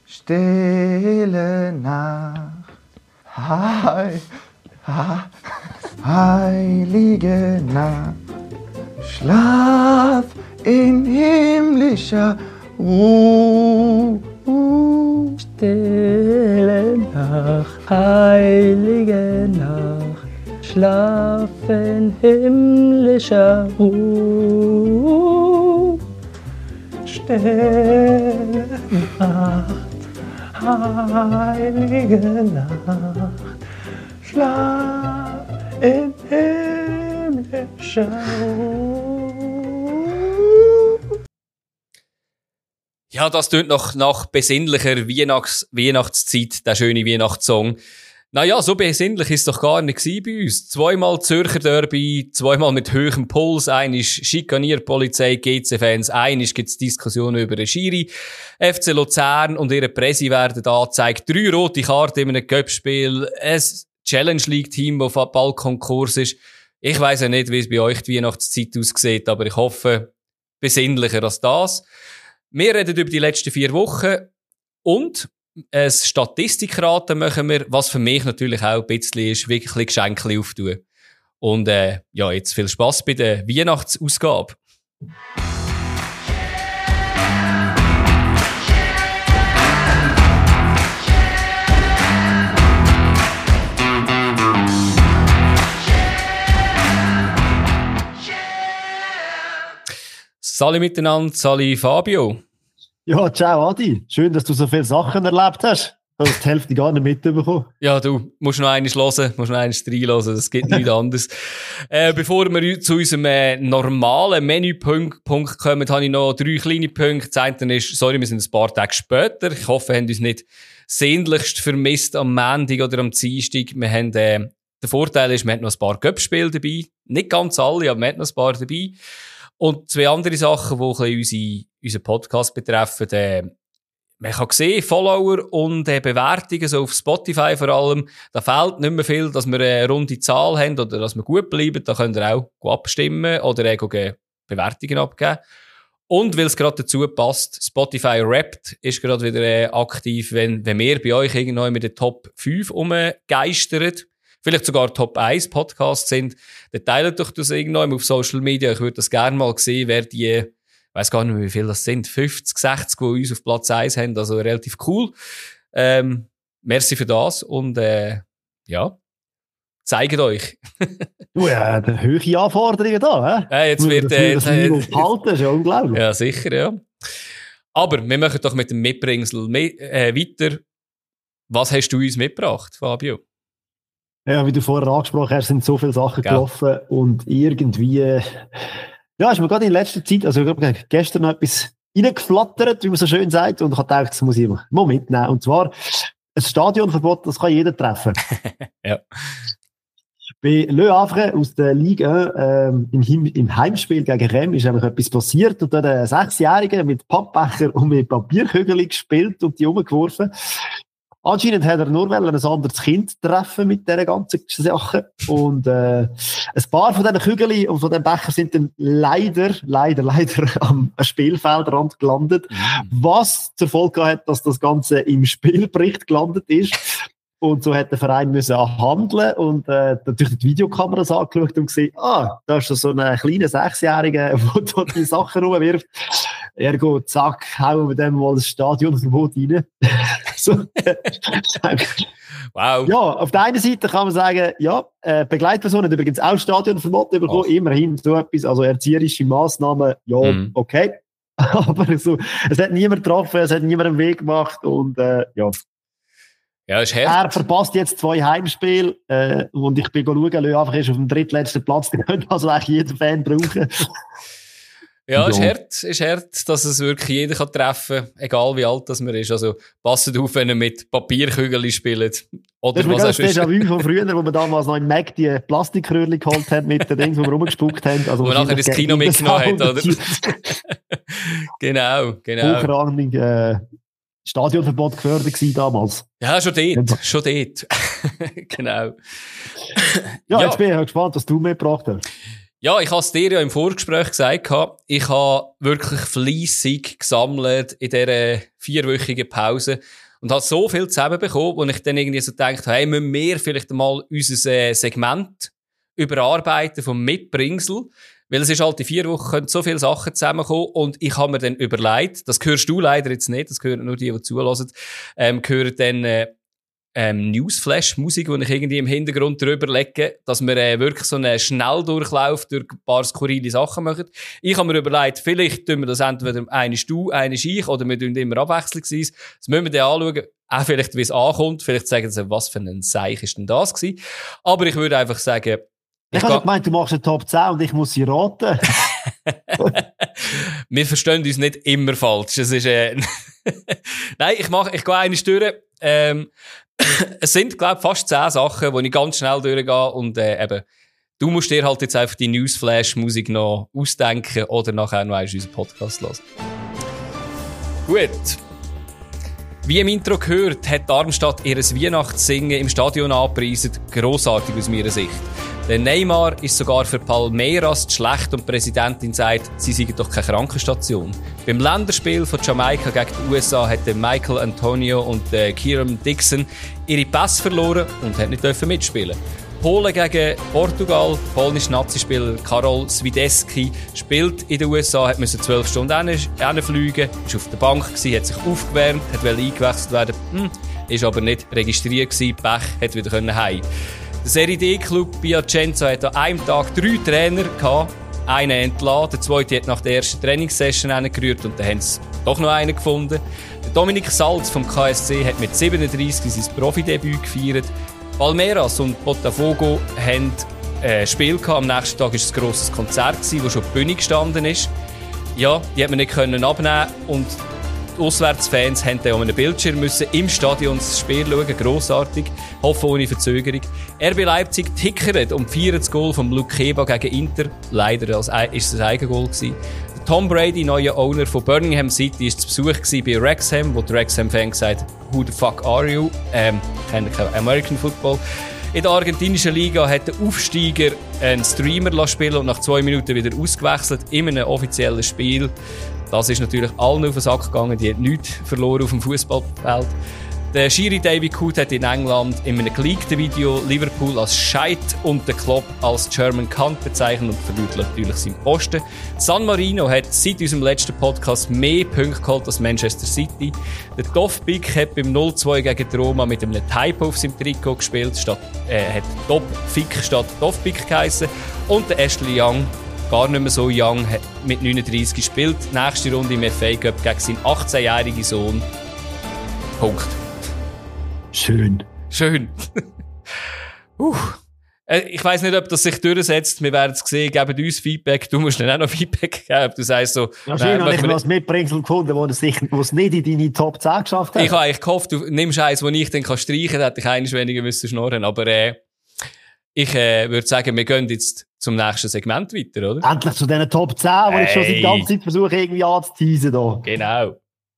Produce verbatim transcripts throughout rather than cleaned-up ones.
Stille Nacht, Hei, ha, heilige Nacht, Schlaf in himmlischer Ruhe. Stille Nacht, heilige Nacht, Schlaf in himmlischer Ruhe. Stille Nacht, heilige Nacht, Schlaf in himmlischer Ruhe. Ja, das tönt noch nach besinnlicher Weihnachts- Weihnachtszeit, der schöne Weihnachtssong. Naja, so besinnlich ist es doch gar nicht bei uns. Zweimal Zürcher Derby, zweimal mit hohem Puls, einmal Schikanierpolizei, G C-Fans, einmal gibt es Diskussionen über den Schiri. F C Luzern und ihre Presse werden angezeigt. Drei rote Karten in einem Cup-Spiel, ein Challenge-League-Team, das Ballkonkurs ist. Ich weiss ja nicht, wie es bei euch die Weihnachtszeit aussieht, aber ich hoffe, besinnlicher als das. Wir reden über die letzten vier Wochen und ein Statistikraten machen wir, was für mich natürlich auch ein bisschen ist, wirklich ein Geschenke auftun. Und äh, ja, jetzt viel Spass bei der Weihnachtsausgabe. Sali miteinander, Sali Fabio. Ja, ciao Adi. Schön, dass du so viele Sachen erlebt hast. Du hast die Hälfte gar nicht mitbekommen. Ja, du musst noch eines hören, musst noch eines reinhören, das geht nichts anderes. Äh, bevor wir zu unserem äh, normalen Menüpunkt kommen, habe ich noch drei kleine Punkte. Das eine ist, sorry, wir sind ein paar Tage später. Ich hoffe, wir haben uns nicht sehnlichst vermisst am Montag oder am Dienstag. Wir haben, äh, der Vorteil ist, wir haben noch ein paar Cup-Spiele dabei. Nicht ganz alle, aber wir haben noch ein paar dabei. Und zwei andere Sachen, die ein bisschen unsere, unseren Podcast betreffen. Äh, man kann sehen, Follower und äh, Bewertungen, so auf Spotify vor allem. Da fehlt nicht mehr viel, dass wir eine runde Zahl haben oder dass wir gut bleiben. Da könnt ihr auch abstimmen oder äh, Bewertungen abgeben. Und weil es gerade dazu passt, Spotify Wrapped ist gerade wieder äh, aktiv, wenn, wenn wir bei euch irgendwo mit den Top fünf rumgeistern. Vielleicht sogar Top eins Podcasts sind, dann teilt doch das irgendwann auf Social Media. Ich würde das gerne mal sehen, wer die, ich weiss gar nicht mehr, wie viele das sind, fünfzig, sechzig, die uns auf Platz eins haben, also relativ cool. Ähm, merci für das und äh, ja, zeigt euch. Du, ja, eine hohe Anforderungen da, hä? Ja, jetzt wird äh, das äh, Niveau behalten, ist ja unglaublich. Ja, sicher, ja. Aber wir machen doch mit dem Mitbringsel me- äh, weiter. Was hast du uns mitgebracht, Fabio? Ja, wie du vorher angesprochen hast, sind so viele Sachen Gell. gelaufen und irgendwie, ja, ist mir gerade in letzter Zeit, also ich glaube, gestern noch etwas reingeflattert, wie man so schön sagt, und ich habe gedacht, das muss ich mal mitnehmen. Und zwar, ein Stadionverbot, das kann jeder treffen. Ja. Bei Le Havre aus der Ligue ähm, im, Heim- im Heimspiel gegen Reims ist einfach etwas passiert und dort ein Sechsjähriger mit Pappbecher und mit Papierkügeln gespielt und die umgeworfen. Anscheinend hat er nur ein anderes Kind treffen mit dieser ganzen Sache. Und äh, ein paar von diesen Kügeln und von diesen Bechern sind dann leider, leider, leider am Spielfeldrand gelandet. Mhm. Was zur Folge hat, dass das Ganze im Spielbericht gelandet ist. Und so hat der Verein müssen handeln und äh, natürlich die Videokameras angeschaut und gesehen, ah, da ist so ein kleiner Sechsjähriger, der dort die Sachen rumwirft. Ergo, zack, hauen wir dem mal das Stadionverbot rein. So. Wow. Ja, auf der einen Seite kann man sagen, ja, äh, Begleitpersonen hat übrigens auch Stadionverbot bekommen, oh. Immerhin so etwas, also erzieherische Massnahmen, ja, mhm. Okay. Aber so, es hat niemand getroffen, es hat niemand einen Weg gemacht und äh, ja. Ja, ist hart. Er verpasst jetzt zwei Heimspiele äh, und ich bin schauen, Le Havre ist auf dem drittletzten Platz, den könnte also eigentlich jeder Fan brauchen. Ja, es ist hart, ist hart, dass es wirklich jeder kann treffen kann, egal wie alt das man ist. Also passt auf, wenn ihr mit Papierkügeln spielt. Oder das was ist das Déjà-vu von früher, wo wir damals noch im Mac die Plastikröhrchen geholt haben mit den Dingen, wo wir rumgespuckt haben. Also, wo man nachher ins Kino mitgenommen hat, oder? Genau, genau. Hochrangig, äh, Stadionverbot gefördert gewesen damals. Ja, schon dort, ja. schon dort. Genau. Ja, ja, jetzt bin ich gespannt, was du mitgebracht hast. Ja, ich habe es dir ja im Vorgespräch gesagt, ich habe wirklich fleissig gesammelt in dieser vierwöchigen Pause und habe so viel zusammenbekommen, wo ich dann irgendwie so gedacht habe, hey, müssen wir vielleicht mal unser äh, Segment überarbeiten vom Mitbringsel, weil es ist halt, in vier Wochen können so viele Sachen zusammenkommen und ich habe mir dann überlegt, das hörst du leider jetzt nicht, das hören nur die, die zulassen, ähm, hören dann äh, ähm, Newsflash-Musik, die ich irgendwie im Hintergrund drüber lege, dass wir äh, wirklich so einen Schnelldurchlauf durch ein paar skurrile Sachen machen. Ich habe mir überlegt, vielleicht tun wir das entweder eine du, eine ich, oder wir tun immer abwechselnd. Das müssen wir dann anschauen, auch vielleicht, wie es ankommt. Vielleicht sagen sie, was für ein Seich ist denn das gewesen. Aber ich würde einfach sagen, ich, ich habe gemeint, du machst eine Top zehn und ich muss sie raten. Wir verstehen uns nicht immer falsch. Das ist, äh Nein, ich mache, ich gehe eine durch. Ähm, es sind, glaube ich, fast zehn Sachen, wo ich ganz schnell durchgehe und äh, eben, du musst dir halt jetzt einfach die Newsflash-Musik noch ausdenken oder nachher noch einmal unseren Podcast hören. Gut. Wie im Intro gehört, hat Darmstadt ihr Weihnachtssingen im Stadion angepriesen. Grossartig aus meiner Sicht. Der Neymar ist sogar für Palmeiras zu schlecht und die Präsidentin sagt, sie seien doch keine Krankenstation. Beim Länderspiel von Jamaika gegen die U S A hat Michael Antonio und äh, Kieran Dixon ihre Pässe verloren und hat nicht dürfen mitspielen. Polen gegen Portugal. Polnischer Nazispieler Karol Swideski spielt in den U S A, hat müssen zwölf Stunden hinfliegen, ist auf der Bank gewesen, hat sich aufgewärmt, hat wollte eingewechselt werden, hm, ist aber nicht registriert gewesen, Pech, hat wieder können heim. Der Serie D-Club Piacenza hat an einem Tag drei Trainer gehabt, einen entlassen, der zweite hat nach der ersten Trainingssession gerührt und dann haben sie doch noch einen gefunden. Der Dominik Salz vom K S C hat mit siebenunddreissig sein Profidebüt gefeiert. Palmeiras und Botafogo haben ein Spiel gehabt. Am nächsten Tag war es ein grosses Konzert, das schon auf der Bühne gestanden ist. Ja, die hat man nicht können abnehmen und die Auswärtsfans mussten dann um einen Bildschirm müssen im Stadion das Spiel schauen. Grossartig. Hoffe ohne Verzögerung. R B Leipzig tickert um vierzig Goal von Luke Keba gegen Inter. Leider war es ein Eigengoal gewesen. Tom Brady, neuer Owner von Birmingham City, war zu Besuch bei Wrexham, wo die Wrexham-Fans gesagt haben, who the fuck are you? Ähm, kennen kein American Football. In der argentinischen Liga hat der Aufsteiger einen Streamer spielen und nach zwei Minuten wieder ausgewechselt in einem offiziellen Spiel. Das ist natürlich allen auf den Sack gegangen, die haben nichts verloren auf dem Fußballfeld. Der Schiri David Coote hat in England in einem geleakten Video Liverpool als Scheit und den Klopp als German Cunt bezeichnet und verliert natürlich seinen Posten. San Marino hat seit unserem letzten Podcast mehr Punkte geholt als Manchester City. Der Dovbyk hat beim null zwei gegen die Roma mit einem Typo auf seinem Trikot gespielt, statt, äh, hat Dovbyk statt Dovbyk geheissen. Und der Ashley Young, gar nicht mehr so young, hat mit neununddreissig gespielt. Nächste Runde im F A Cup gegen seinen achtzehnjährigen Sohn. Punkt. Schön. Schön. uh. Ich weiss nicht, ob das sich durchsetzt. Wir werden es sehen. Gebt uns Feedback. Du musst dann auch noch Feedback geben. Du sagst so... Ja, schön, habe ich noch ein Mitbringsel gefunden, wo es nicht in deine Top zehn geschafft hat. Ich habe eigentlich gehofft, du nimmst eins, das ich dann streichen kann. Da hätte ich eines weniger müssen schnurren. Aber äh, ich äh, würde sagen, wir gehen jetzt zum nächsten Segment weiter, oder? Endlich zu diesen Top zehn, wo hey. ich schon seit ganzer Zeit versuche, irgendwie anzuteasen. Da. Genau.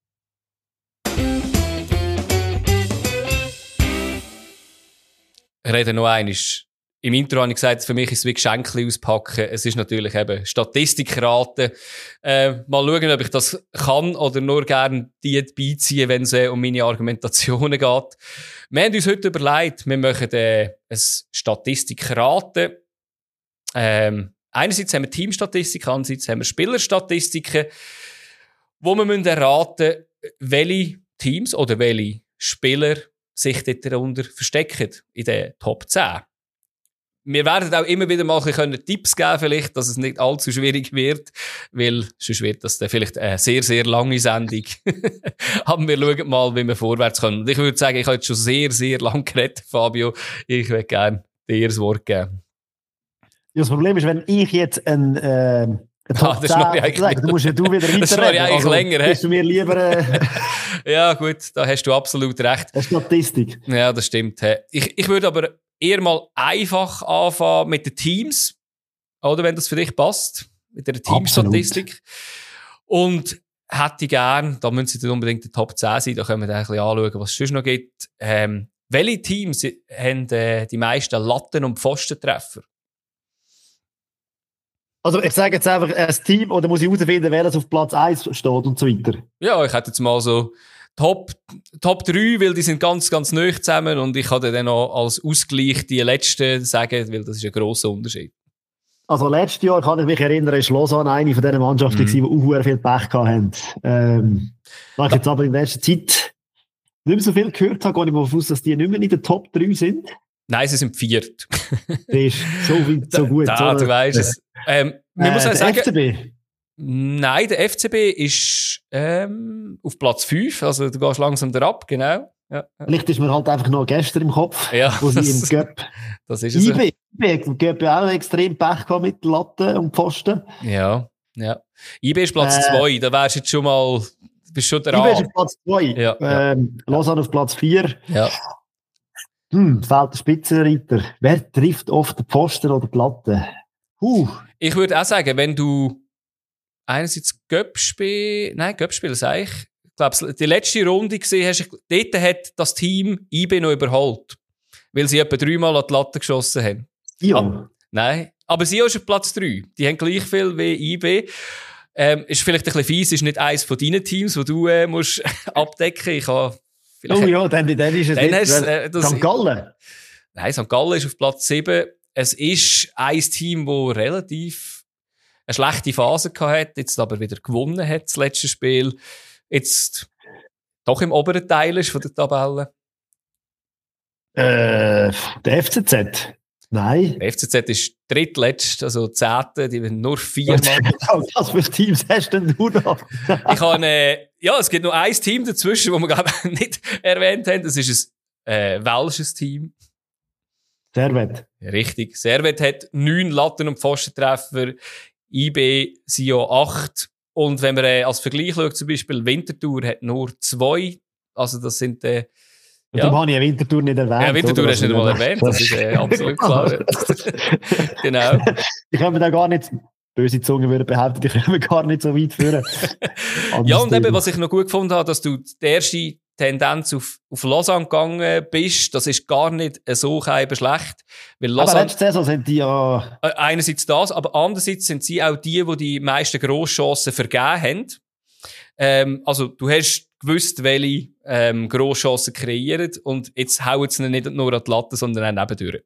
Ich rede noch einmal. Im Intro habe ich gesagt, für mich ist es wie Geschenke auspacken. Es ist natürlich eben Statistikraten. Äh, mal schauen, ob ich das kann oder nur gerne die beiziehen, wenn es äh, um meine Argumentationen geht. Wir haben uns heute überlegt, wir machen äh, ein Statistikraten. Ähm, einerseits haben wir Teamstatistiken, andererseits haben wir Spielerstatistiken, wo wir müssen erraten, welche Teams oder welche Spieler sich dort darunter verstecken in den Top zehn. Wir werden auch immer wieder mal ein bisschen Tipps geben, vielleicht, dass es nicht allzu schwierig wird, weil sonst wird das dann vielleicht eine sehr, sehr lange Sendung. Aber wir schauen mal, wie wir vorwärts können. Und ich würde sagen, ich habe jetzt schon sehr, sehr lang geredet, Fabio. Ich würde gerne dir das Wort geben. Ja, das Problem ist, wenn ich jetzt ein... Äh Ah, das ist sage, du musst ja du wieder weiterreden. Das war ja eigentlich also, länger. Bist du mir lieber... Äh, ja gut, da hast du absolut recht. Eine Statistik. Ja, das stimmt. Ich, ich würde aber eher mal einfach anfangen mit den Teams. Oder wenn das für dich passt. Mit der Teamstatistik. Und hätte ich gern, da müssen sie unbedingt die Top zehn sein, da können wir dann ein bisschen anschauen, was es sonst noch gibt. Ähm, welche Teams haben äh, die meisten Latten- und Pfostentreffer? Also ich sage jetzt einfach ein Team, oder muss ich herausfinden, wer das auf Platz eins steht und so weiter? Ja, ich hätte jetzt mal so Top, Top drei, weil die sind ganz, ganz neu zusammen und ich kann dann noch als Ausgleich die letzten sagen, weil das ist ein grosser Unterschied. Also letztes Jahr kann ich mich erinnern, ist Lausanne eine von diesen Mannschaften, Mhm. die auch sehr viel Pech hatten. Ähm, da ich jetzt aber in letzter Zeit nicht mehr so viel gehört habe, gehe ich mal davon aus, dass die nicht mehr in den Top drei sind. Nein, sie sind viert. Das ist so, weit, so gut. Da, so du weißt es. Ähm, man äh, muss auch der sagen, F C B. nein, der F C B ist ähm, auf Platz fünf, also du gehst langsam ab, genau. Ja, ja. Vielleicht ist mir halt einfach noch gestern im Kopf, Ja, wo sie das- im Göpp. Das ist es. I B, I B hat im Göpp ja auch extrem Pech gehabt mit Latte und Pfosten. Ja, ja. I B ist Platz Äh, zwei, da wärst du jetzt schon mal, du bist schon I B ist dran. auf Platz zwei. Ja, ja. Ähm, Lausanne auf Platz vier. Ja. Hm, fehlt der Spitzenreiter. Wer trifft oft den Pfosten oder die Latte? Huh. Ich würde auch sagen, wenn du einerseits Göppspiel, nein, Göppspiel sag ich, ich glaube, die letzte Runde gesehen hast, ich, dort hat das Team I B noch überholt. Weil sie etwa dreimal an die Latte geschossen haben. Ja. Ah, nein, aber sie ist auf Platz drei. Die haben gleich viel wie I B. Ähm, ist vielleicht ein bisschen fies, ist nicht eins von deinen Teams, wo du äh, musst abdecken. Ich habe vielleicht... Oh ja, dann, dann ist es Dann nicht. hast, äh, das- Sankt Gallen. Nein, Sankt Gallen ist auf Platz sieben. Es ist ein Team, das relativ eine schlechte Phase hatte, jetzt aber wieder gewonnen hat, das letzte Spiel. Jetzt doch im oberen Teil ist von der Tabelle. Äh, der F C Z. Nein. Der F C Z ist drittletzt, also zehnte, die haben nur vier Mann. Was für Teams hast denn du da? Ich habe, äh, ja, es gibt noch ein Team dazwischen, das wir, glaube ich, nicht erwähnt haben. Das ist ein äh, welsches Team. Servet. Richtig. Servet hat neun Latten- und Pfostentreffer. I B sind ja acht. Und wenn man äh, als Vergleich schaut, zum Beispiel Winterthur hat nur zwei. Also das sind, äh, Ja. Darum habe ich eine Winterthur nicht erwähnt. ja, Winterthur oder? hast du nicht mal erwähnt. Das ist äh, absolut klar. Genau. Ich komme da gar nicht, böse Zunge würde behaupten, ich komme gar nicht so weit führen. Ja, und eben, was ich noch gut gefunden habe, dass du die erste Tendenz auf, auf Lausanne gegangen bist, das ist gar nicht so schlecht. Weil Aber Lausanne, letzte Saison sind die ja... äh, einerseits das, aber andererseits sind sie auch die, die die meisten Grosschancen vergeben haben. Ähm, also, du hast gewusst, welche ähm, Grosschancen kreieren und jetzt hauen sie nicht nur an die Latte, sondern auch nebendurch.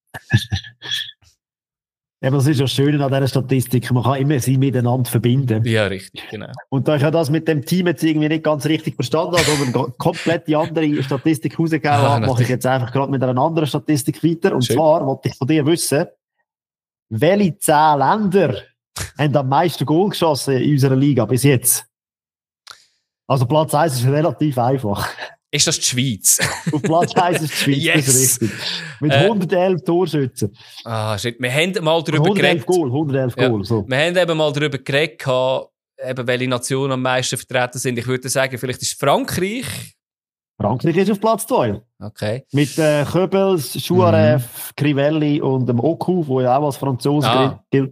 Eben, das ist ja schön an dieser Statistik. Man kann immer sie miteinander verbinden. Ja, richtig, genau. Und da ich ja das mit dem Team jetzt irgendwie nicht ganz richtig verstanden habe, sondern komplett die andere Statistik rausgegeben Ah, habe, mache natürlich. ich jetzt einfach gerade mit einer anderen Statistik weiter. Und Schön. zwar wollte ich von dir wissen, welche zehn Länder haben am meisten Goal geschossen in unserer Liga bis jetzt? Also Platz eins ist relativ einfach. Ist das die Schweiz? Auf Platz eins ist die Schweiz, Yes. das ist richtig. Mit Äh, hundertelf Torschützen. Ah, shit. Wir haben mal darüber hundertelf geredet. Goal, hundertelf Ja. Goal. So. Wir haben eben mal darüber geredet, gehabt, eben welche Nationen am meisten vertreten sind. Ich würde sagen, vielleicht ist Frankreich. Frankreich ist auf Platz zwei. Okay. Mit äh, Köbels, Chouarev, Crivelli und dem Oku, der ja auch als Franzose Ah. gilt.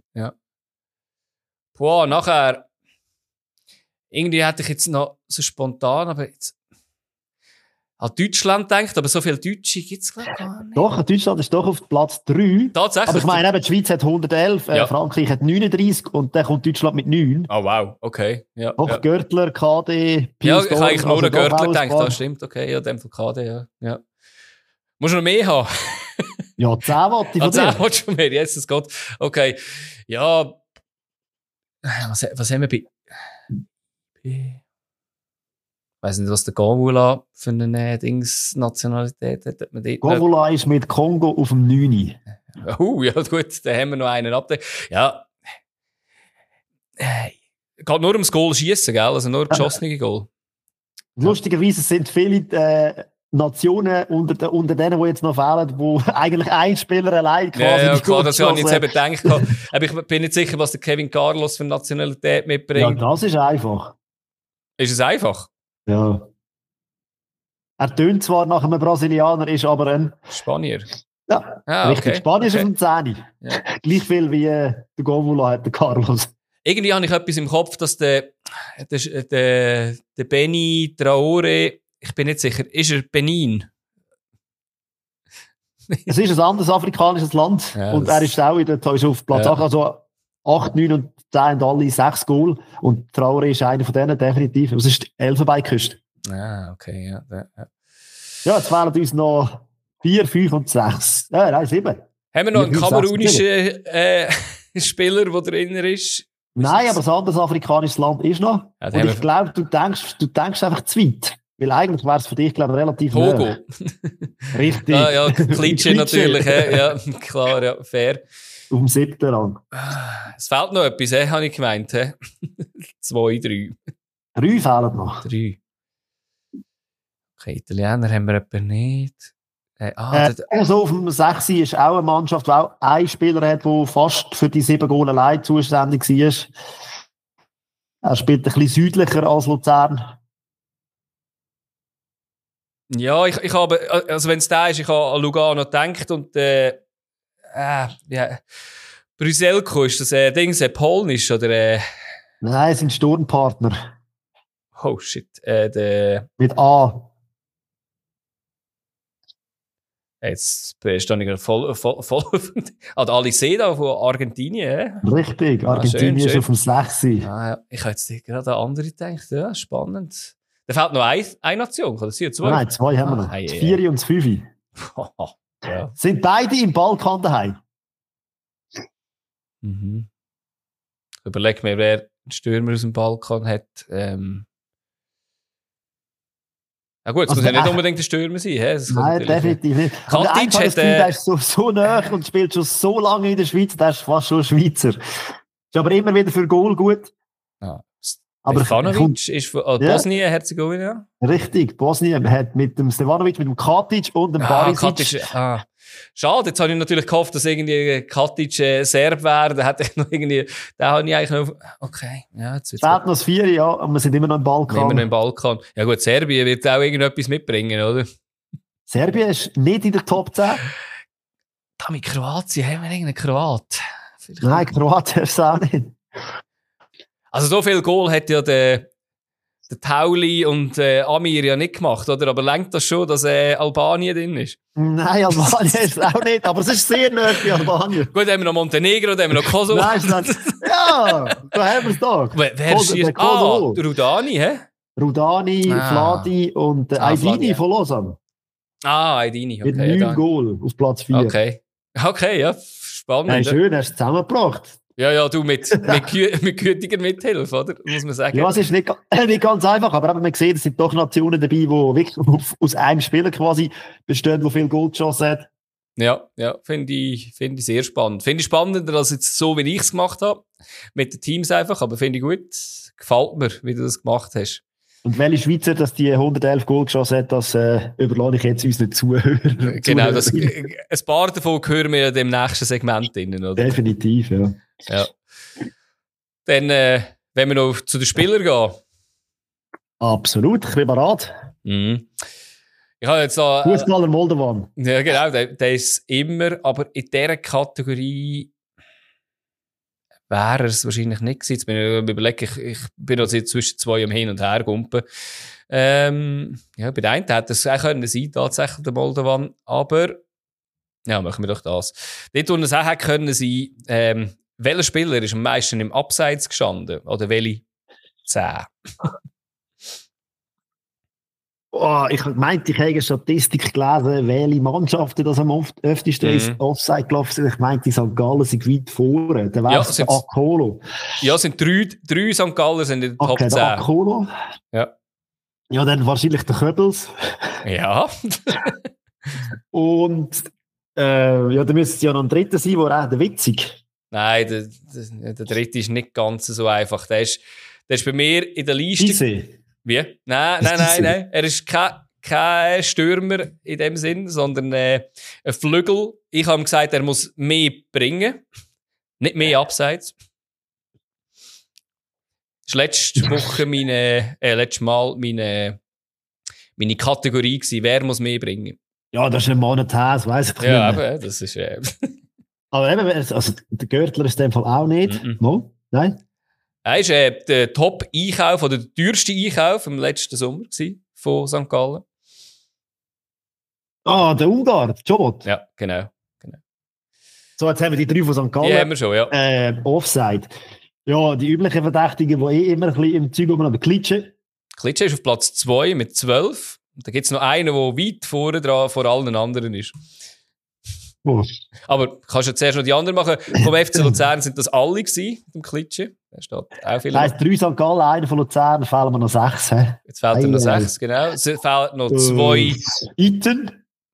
Boah, nachher. Irgendwie hätte ich jetzt noch so spontan, aber jetzt. An Deutschland denkt, aber so viele Deutsche gibt es, glaube ich, gar nicht. Doch, Deutschland ist doch auf Platz drei. Tatsächlich. Aber ich meine, eben, die Schweiz hat hundertelf, äh, Ja. Frankreich hat neununddreißig und dann kommt Deutschland mit neun. Oh, wow. Okay. Ja. Doch, ja. Görtler, K D, Ja, Pius ich habe eigentlich nur also an doch Görtler auch ein gedacht. paar. Das stimmt, okay. Ja, dem von K D, ja. ja. Musst du noch mehr haben? Ja, zehn wollte ich von Also, dir. willst du mehr? Jesus Gott. Okay. Ja. Was, was haben wir bei. bei ich weiss nicht, was der Gomula für eine Dings Nationalität hat. Hat man dort noch- Govola ist mit Kongo auf dem neun. Uh, ja gut, dann haben wir noch einen Abdeck. Ja. Äh, geht nur ums Goal schießen, gell? Also nur geschossene Goal. Lustigerweise sind viele äh, Nationen unter, de, unter denen, die jetzt noch fehlen, wo eigentlich ein Spieler allein quasi Ja, ja die klar, das habe ich jetzt Goals eben gedacht. Aber ich bin nicht sicher, was der Kevin Carlos für Nationalität Ja, mitbringt. das ist einfach. Ist es einfach? Ja. Er tönt zwar nach einem Brasilianer, ist aber ein Spanier. ja, Ah, richtig okay. Spanier ist Okay. auf dem zehn. Ja. Gleich viel wie äh, der Govola hat, der Carlos. Irgendwie habe ich etwas im Kopf, dass der, der, der, der Benny Traore, ich bin nicht sicher, ist er Benin? Es ist ein anderes afrikanisches Land Ja, und das- er ist auch in der, ist auf Platz Ja. acht. Also acht, neun und zehn und alle sechs Goal. Und Traoré ist einer von denen, definitiv. Das ist die Elfenbeinküste. Ah, okay, ja. ja, ja. Ja, jetzt fehlen uns noch vier, fünf und sechs. Ja, nein, sieben. Haben wir noch Ja, einen fünf, sechs kamerunischen äh, Spieler, der drin ist? Nein, aber ein anderes afrikanisches Land ist noch. Ja, und ich glaube, du denkst, du denkst einfach zu weit. Weil eigentlich wäre es für dich, glaube ich, relativ Togo. nah. Richtig. Ah, ja, Klitsche natürlich, he? Ja, klar, ja, fair. Auf dem siebten Rang. Es fehlt noch etwas, he? Habe ich gemeint. He? Zwei, drei. Drei fehlen noch. Drei. Okay, Italiener haben wir etwa nicht. Äh, ah, Äh, also auf dem sechs ist auch eine Mannschaft, die auch einen Spieler hat, der fast für die sieben Goal allein zuständig war. Er spielt ein bisschen südlicher als Luzern. ja, ich, ich habe, also wenn es da ist, ich habe an Lugano gedacht und äh, äh, ja, Brüselko, ist das äh, Ding, äh, polnisch oder äh, Nein, es sind Sturmpartner. oh shit, äh, der, Mit A. jetzt stehe ich voll, voll, voll ah, der Aliseda von Argentinien, hä? Richtig, Argentinien Ah, schön, ist schön. auf dem sechs. Ah, ja. Ich habe jetzt gerade an andere gedacht, ja, spannend. Da fehlt noch ein, eine Nation, oder sind zwei? Nein, zwei haben wir noch. Ah, hey, Das hey, vier und das fünf. ja. Sind beide im Balkan daheim? Mhm. Überleg mir, wer einen Stürmer aus dem Balkan hat. Ähm. Ja gut, es Also muss ja der- nicht unbedingt ein Stürmer sein. He? Das kann Nein, natürlich- definitiv nicht. Aber der Katic eine hat das hat, Gefühl, äh, der ist so, so nah und spielt schon so lange in der Schweiz, der ist fast schon Schweizer. Ist aber immer wieder für Goal gut. Ja. Aber Stefanovic kommt- ist von oh, Ja. Bosnien-Herzegowina. Richtig, Bosnien hat mit dem Stevanovic, mit dem Katic und dem Ah, Barisic. Katic, ah. Schade, jetzt habe ich natürlich gehofft, dass irgendwie Katic äh, Serb wäre. Da hätte ich noch irgendwie, da habe ich eigentlich noch, okay, ja, jetzt Es wird's fehlt noch das vier, ja, und wir sind immer noch im Balkan. immer noch im Balkan. Ja gut, Serbien wird auch irgendetwas mitbringen, oder? Serbien ist nicht in der Top zehn. Da mit Kroatien, haben wir irgendeinen Kroat? Vielleicht- Nein, Kroatien ist es auch nicht. Also so viel Goal hat ja der, der Tauli und äh, Amir ja nicht gemacht, oder? Aber lenkt das schon, dass äh, Albanien drin ist? Nein, Albanien ist es auch nicht, aber es ist sehr nah bei Albanien. Gut, dann haben wir noch Montenegro, dann haben wir noch Kosovo. Nein, ist nicht. Ja, da haben wir es doch. Wer, wer Kosovo- ist der Kosovo. Ah, der Rudani, hä? Rudani, Ah. Fladi und äh, Ah, Aydini Fladi, ja. von Lausanne. Ah, Aydini, Mit okay. neun Ja, Goal auf Platz vier. okay. Okay, ja, spannend. Ja, Ja, schön, hast du zusammengebracht. ja, ja, du mit, mit, Gü mit gütiger Mithilfe, oder? Muss man sagen. Ja, es ist nicht, ga- nicht ganz einfach, aber eben, man sieht, es sind doch Nationen dabei, die wirklich auf- aus einem Spieler quasi bestehen, der viel Goal geschossen hat. Ja, ja, finde ich, finde ich sehr spannend. Finde ich spannender als jetzt so, wie ich es gemacht habe. Mit den Teams einfach, aber finde ich gut. Gefällt mir, wie du das gemacht hast. Und welche Schweizer, dass die hundertelf Goal geschossen hat, das äh, überlasse ich jetzt unseren Zuhörern. Genau, das, Zuhörerinnen. ein paar davon hören wir ja dem nächsten Segment drinnen, oder? Definitiv, ja. Ja. Dann, äh, wenn wir noch zu den Spielern gehen. Absolut, ich bin bereit. Mhm. Ich habe jetzt da, äh, Fußballer Moldovan. ja genau, der, der ist immer, aber in dieser Kategorie wäre es wahrscheinlich nicht gewesen. Jetzt bin ich am überlegen, ich, ich bin also jetzt zwischen zwei am Hin- und Her gumpen. Ähm, ja, bei der einen hätte es auch können sein, tatsächlich der Moldovan, aber ja, machen wir doch das. Dort, wo es auch hätte können sein, ähm, welcher Spieler ist am meisten im Abseits gestanden? Oder welche? Zehn. Oh, ich meinte, ich habe eine Statistik gelesen, welche Mannschaften das am oft, öftesten Mhm. ins Offside gelaufen sind. Ich meinte, Sankt Gallen sind weit vorne. Dann wäre Ja, es sind's- Akolo. Ja, es sind drei, drei Sankt Galler sind in der Top Okay, der zehn. Akolo. Ja. Ja, dann wahrscheinlich der Köbels. Ja. Und äh, ja, dann müsste es ja noch ein dritter sein, der auch der Witzig. Nein, der, der, der dritte ist nicht ganz so einfach. Der ist, der ist bei mir in der Liste. Diese. Wie? Nein, nein, nein, nein. Er ist kein, kein Stürmer in dem Sinn, sondern äh, ein Flügel. Ich habe ihm gesagt, er muss mehr bringen. Nicht mehr Abseits. Das war letzte Woche meine, äh, letztes Mal meine, meine Kategorie gewesen. Wer muss mehr bringen? Ja, das ist ein Monat her, das weiss ich nicht Ja, mehr. aber das ist, äh, Aber eben, also der Görtler ist in dem Fall auch nicht. Mhm. Mo? Nein? er ist äh, der Top-Einkauf oder der teuerste Einkauf im letzten Sommer gewesen, von Sankt Gallen. Ah, der Ungar, der Jobot. Ja, genau. So So, jetzt haben wir die drei von Sankt Gallen. Die haben wir schon, ja. Äh, Offside. Ja, die üblichen Verdächtigen, die eh immer ein bisschen im Zeug rumlaufen. Klitsche. Klitsche ist auf Platz zwei mit zwölf. Da gibt es noch einen, der weit vorne dran vor allen anderen ist. Oh. Aber kannst du zuerst noch die anderen machen? Vom F C Luzern sind das alle gewesen, mit dem Klitsche. Da steht auch viel. Das heisst, drei Sankt Gallen, einer von Luzern, fehlen mir noch sechs. He? Jetzt fehlt dir noch Ei, ei. sechs, genau. Es fehlen noch zwei. Äh, Iten.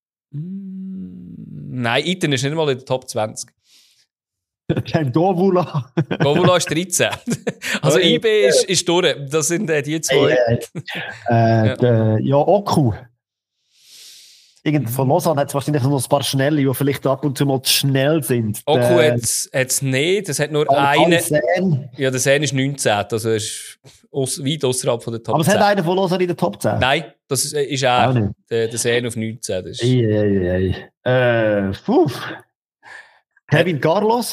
Mm, Nein, Iten ist nicht mal in der Top zwanzig. Kein Govula. Govula ist dreizehn. Also Oi. I B ist, ist durch. Das sind äh, die zwei. Äh, äh, ja. ja, Oku. Irgend von Lausanne hat es wahrscheinlich noch ein paar Schnelle, die vielleicht ab und zu mal zu schnell sind. Oku Der- hat es nicht. Es hat nur Al- einen. Alsen. Ja, der Sen ist neunzehn. Also er ist aus, weit außerhalb von der Top Aber es zehn. hat einer von Lausanne in der Top zehn. Nein, das ist, ist Auch auch nicht. der, der Sen auf neunzehn. Das ist, Ei, ei, ei, ei. Äh, puh. Kevin Carlos.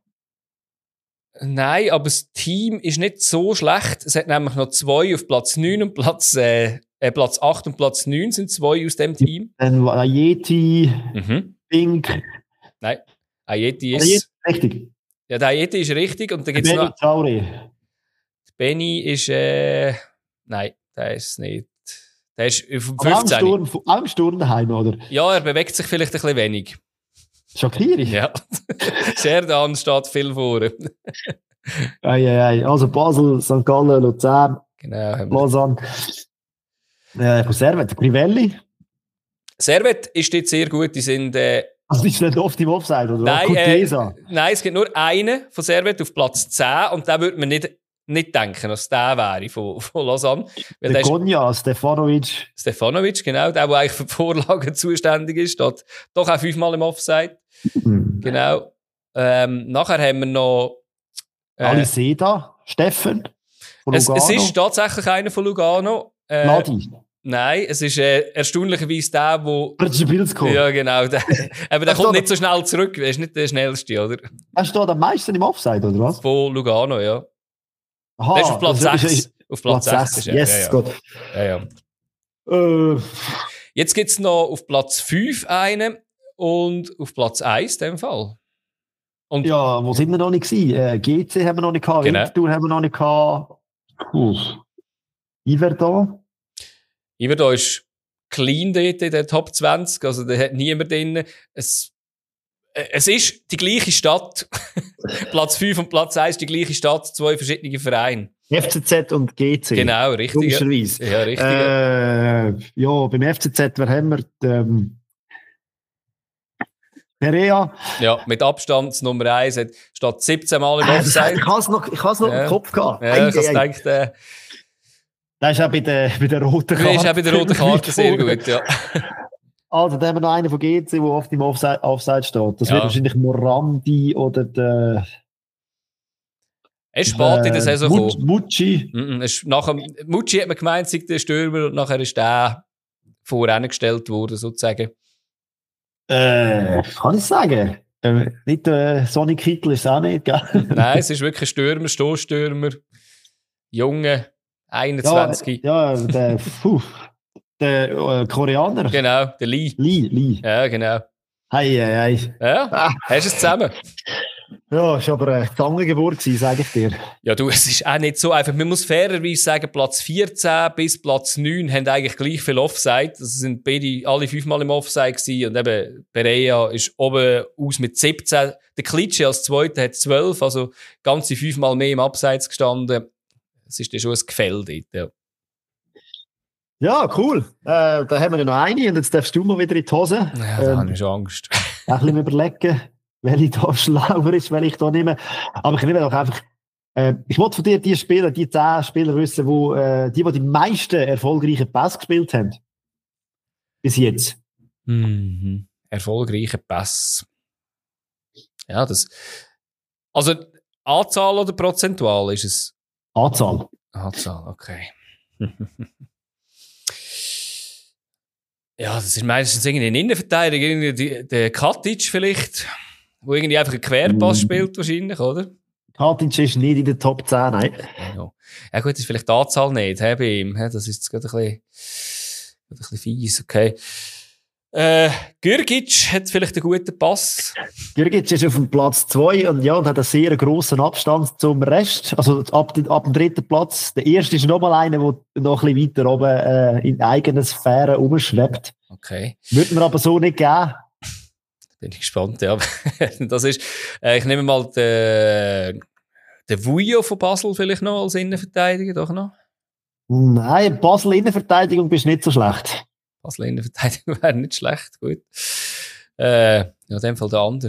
Nein, aber das Team ist nicht so schlecht. Es hat nämlich noch zwei auf Platz neun und Platz, äh, äh, Platz acht und Platz neun sind zwei aus dem Team. Dann Ayeti, Mhm. Pink. Nein, Ayeti Ayeti, ist... richtig. Ja, der Ayeti ist richtig und dann gibt es Benny noch... Traoré. Benny ist... Äh, nein, der ist nicht... Der ist auf dem Aber auch im fünfzehn. Sturm, auch im Sturm daheim, oder? Ja, er bewegt sich vielleicht ein bisschen wenig. Schockiere ich. Ja. Serdan steht viel vor. Ei, ei, ei. Also Basel, Sankt Gallen, Luzern, Genau. haben wir. Lausanne. Äh, von Servet, Crivelli. Servet ist dort sehr gut. Die sind... Äh, Also die ist nicht oft im Offside, oder? Nein, Kutesa. äh, nein, es gibt nur einen von Servet auf Platz zehn und den würde man nicht, nicht denken, dass der wäre von, von Lausanne. Weil Der der ist Gonja, Stefanovic. Stefanovic, genau, der, der eigentlich für die Vorlagen zuständig ist, steht doch auch fünfmal im Offside. Hm. Genau. Ähm, nachher haben wir noch... Äh, Ali Seda, Steffen. Von es, Lugano. es ist tatsächlich einer von Lugano. Äh, Ladi. Nein, es ist äh, erstaunlicherweise der, wo... Brzebilsko. Ja, genau. Der, aber der Ach so, kommt nicht so schnell zurück. Er ist nicht der schnellste, oder? Er steht am meisten im Offside, oder was? Von Lugano, ja. Aha, Der ist auf Platz das ist- sechs. ist- Auf Platz, Platz sechs ist sechs. er. Yes, ja, ja. gut. Ja, ja. Äh, Jetzt gibt es noch auf Platz fünf einen und auf Platz eins in dem Fall. Und ja, wo sind wir noch nicht gewesen? Äh, G C haben wir noch nicht gehabt, Genau. Winterthur haben wir noch nicht gehabt. Puh. Iverdon. Iverdo ist clean dort in der Top zwanzig, also da hat niemand drin. Es, äh, es ist die gleiche Stadt. Platz fünf und Platz eins die gleiche Stadt, zwei verschiedene Vereine. F C Z und G C. Genau, richtig. Ja, Logischerweise. ja richtig. Äh, ja, beim F C Z, wer haben wir? Ähm, Perea. Ja, mit Abstand Nummer eins hat, steht siebzehn Mal im Äh, Offside. ich habe es noch, ich has noch Ja. im Kopf gehabt. Ja, Ei, ich habe ei, ei. gedacht, äh, Das ist auch bei der, bei der roten du Karte. ist auch bei der roten Karte sehr gut, ja. Also, da haben wir noch einen von G C, der oft im Offside, Offside steht. Das Ja. wird wahrscheinlich Morandi oder der... Es ist spät in der äh, Saison Mut- gekommen. Mucci. Mhm, es ist nachher, Mucci hat man gemeint, sei der Stürmer und nachher ist der vorangestellt worden, sozusagen. Äh, kann ich sagen. Äh, nicht äh, Sonny Kittel ist es auch nicht, gell? Nein, es ist wirklich ein Stürmer, Stoßstürmer, Junge, einundzwanzig. Ja, ja der, puh, der äh, Koreaner. Genau, der Lee. Lee, Lee. Ja, genau. Hei, hei, hei. Ja, Ah. hast du es zusammen? Ja, ist aber eine Zangengeburt gewesen, sage ich dir. Ja, du, es ist auch nicht so einfach. Man muss fairerweise sagen, Platz vierzehn bis Platz neun haben eigentlich gleich viel Offside. Das sind beide alle fünfmal im Offside gewesen. Und eben, Perea ist oben aus mit siebzehn. Der Klitsche als Zweiter hat zwölf, also ganze fünfmal mehr im Abseits gestanden. Es ist dann schon ein Gefäll dort, ja. Ja, cool. Äh, da haben wir ja noch eine und jetzt darfst du mal wieder in die Hose. Ja, da Ähm, habe ich schon Angst. ein bisschen überlegen, welche da schlauer ist, welche ich da nehme. Aber ich nehme doch einfach, äh, ich wollte von dir die Spieler, die zehn Spieler wissen, wo, äh, die, die die meisten erfolgreichen Pass gespielt haben. Bis jetzt. Mhm. Erfolgreiche Pass. Ja, das. Also, Anzahl oder prozentual ist es? Anzahl. Anzahl, okay. Ja, das ist meistens irgendwie ein Innenverteidiger, irgendwie die- der Katic vielleicht, wo irgendwie einfach einen Querpass Mm. spielt wahrscheinlich, oder? Katic ist nicht in der Top zehn, nein. Ja, ja gut, das ist vielleicht die Anzahl nicht, he, bei ihm. He, das ist jetzt gerade ein bisschen, gerade ein bisschen fies, okay. Äh, Gürgic hat vielleicht einen guten Pass. Jürgic ist auf dem Platz zwei und, ja, und hat einen sehr grossen Abstand zum Rest. Also ab, den- ab dem dritten Platz. Der erste ist nochmal einer, der noch ein bisschen weiter oben äh, in eigenen Sphären rumschwebt. Okay. Würde man aber so nicht geben. Bin ich gespannt, ja. Das ist, äh, ich nehme mal den, den Vujo von Basel vielleicht noch als Innenverteidiger, doch noch. Nein, Basel Innenverteidigung bist nicht so schlecht. Basel Innenverteidigung wäre nicht schlecht, gut. Äh, ja, in dem Fall der andere.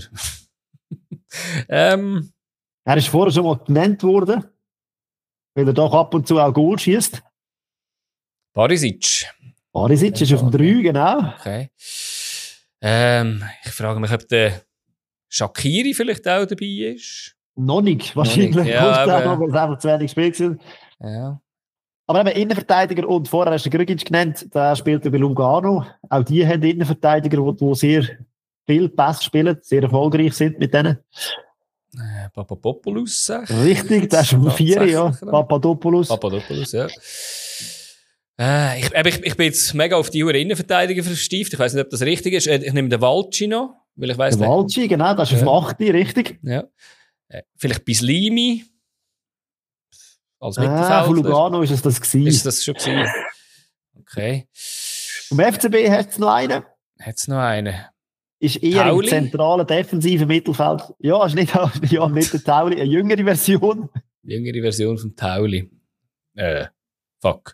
ähm, Er ist vorher schon mal genannt worden, weil er doch ab und zu auch Goal schießt. Barisic. Barisic ist auf dem drei, genau. Okay. Ähm, ich frage mich, ob der Shaqiri vielleicht auch dabei ist. Noch nicht, wahrscheinlich. Noch nicht, ja, Kommt auch aber- noch, weil es einfach zu wenig gespielt sind. Ja. Aber eben Innenverteidiger und vorher hast du Grügic genannt, der spielt bei Lugano. Auch die haben Innenverteidiger, die, die sehr viel Pass spielen, sehr erfolgreich sind mit denen. Äh, Papadopoulos, sag ich. Richtig, der ist um vier, ja. Tatsächlich, Papadopoulos. Papadopoulos, ja. Äh, ich, eben, ich, ich bin jetzt mega auf die Uhr Innenverteidiger verstieft. Ich weiß nicht, ob das richtig ist. Äh, Ich nehme den Valci noch, weil ich weiss Der nicht. Valci, genau, der ist Ja. auf dem acht, richtig. Ja. Äh, vielleicht Bislimi. Als Ah, von Mittelfeldler. Lugano ist es das gewesen. Ist das schon gewesen? Okay. Vom F C B hat es noch einen. Hat's noch einen? Ist eher Tauli? im zentralen defensiven Mittelfeld. Ja, ist nicht, ja, nicht der Tauli, eine jüngere Version. Die jüngere Version vom Tauli. Äh, fuck.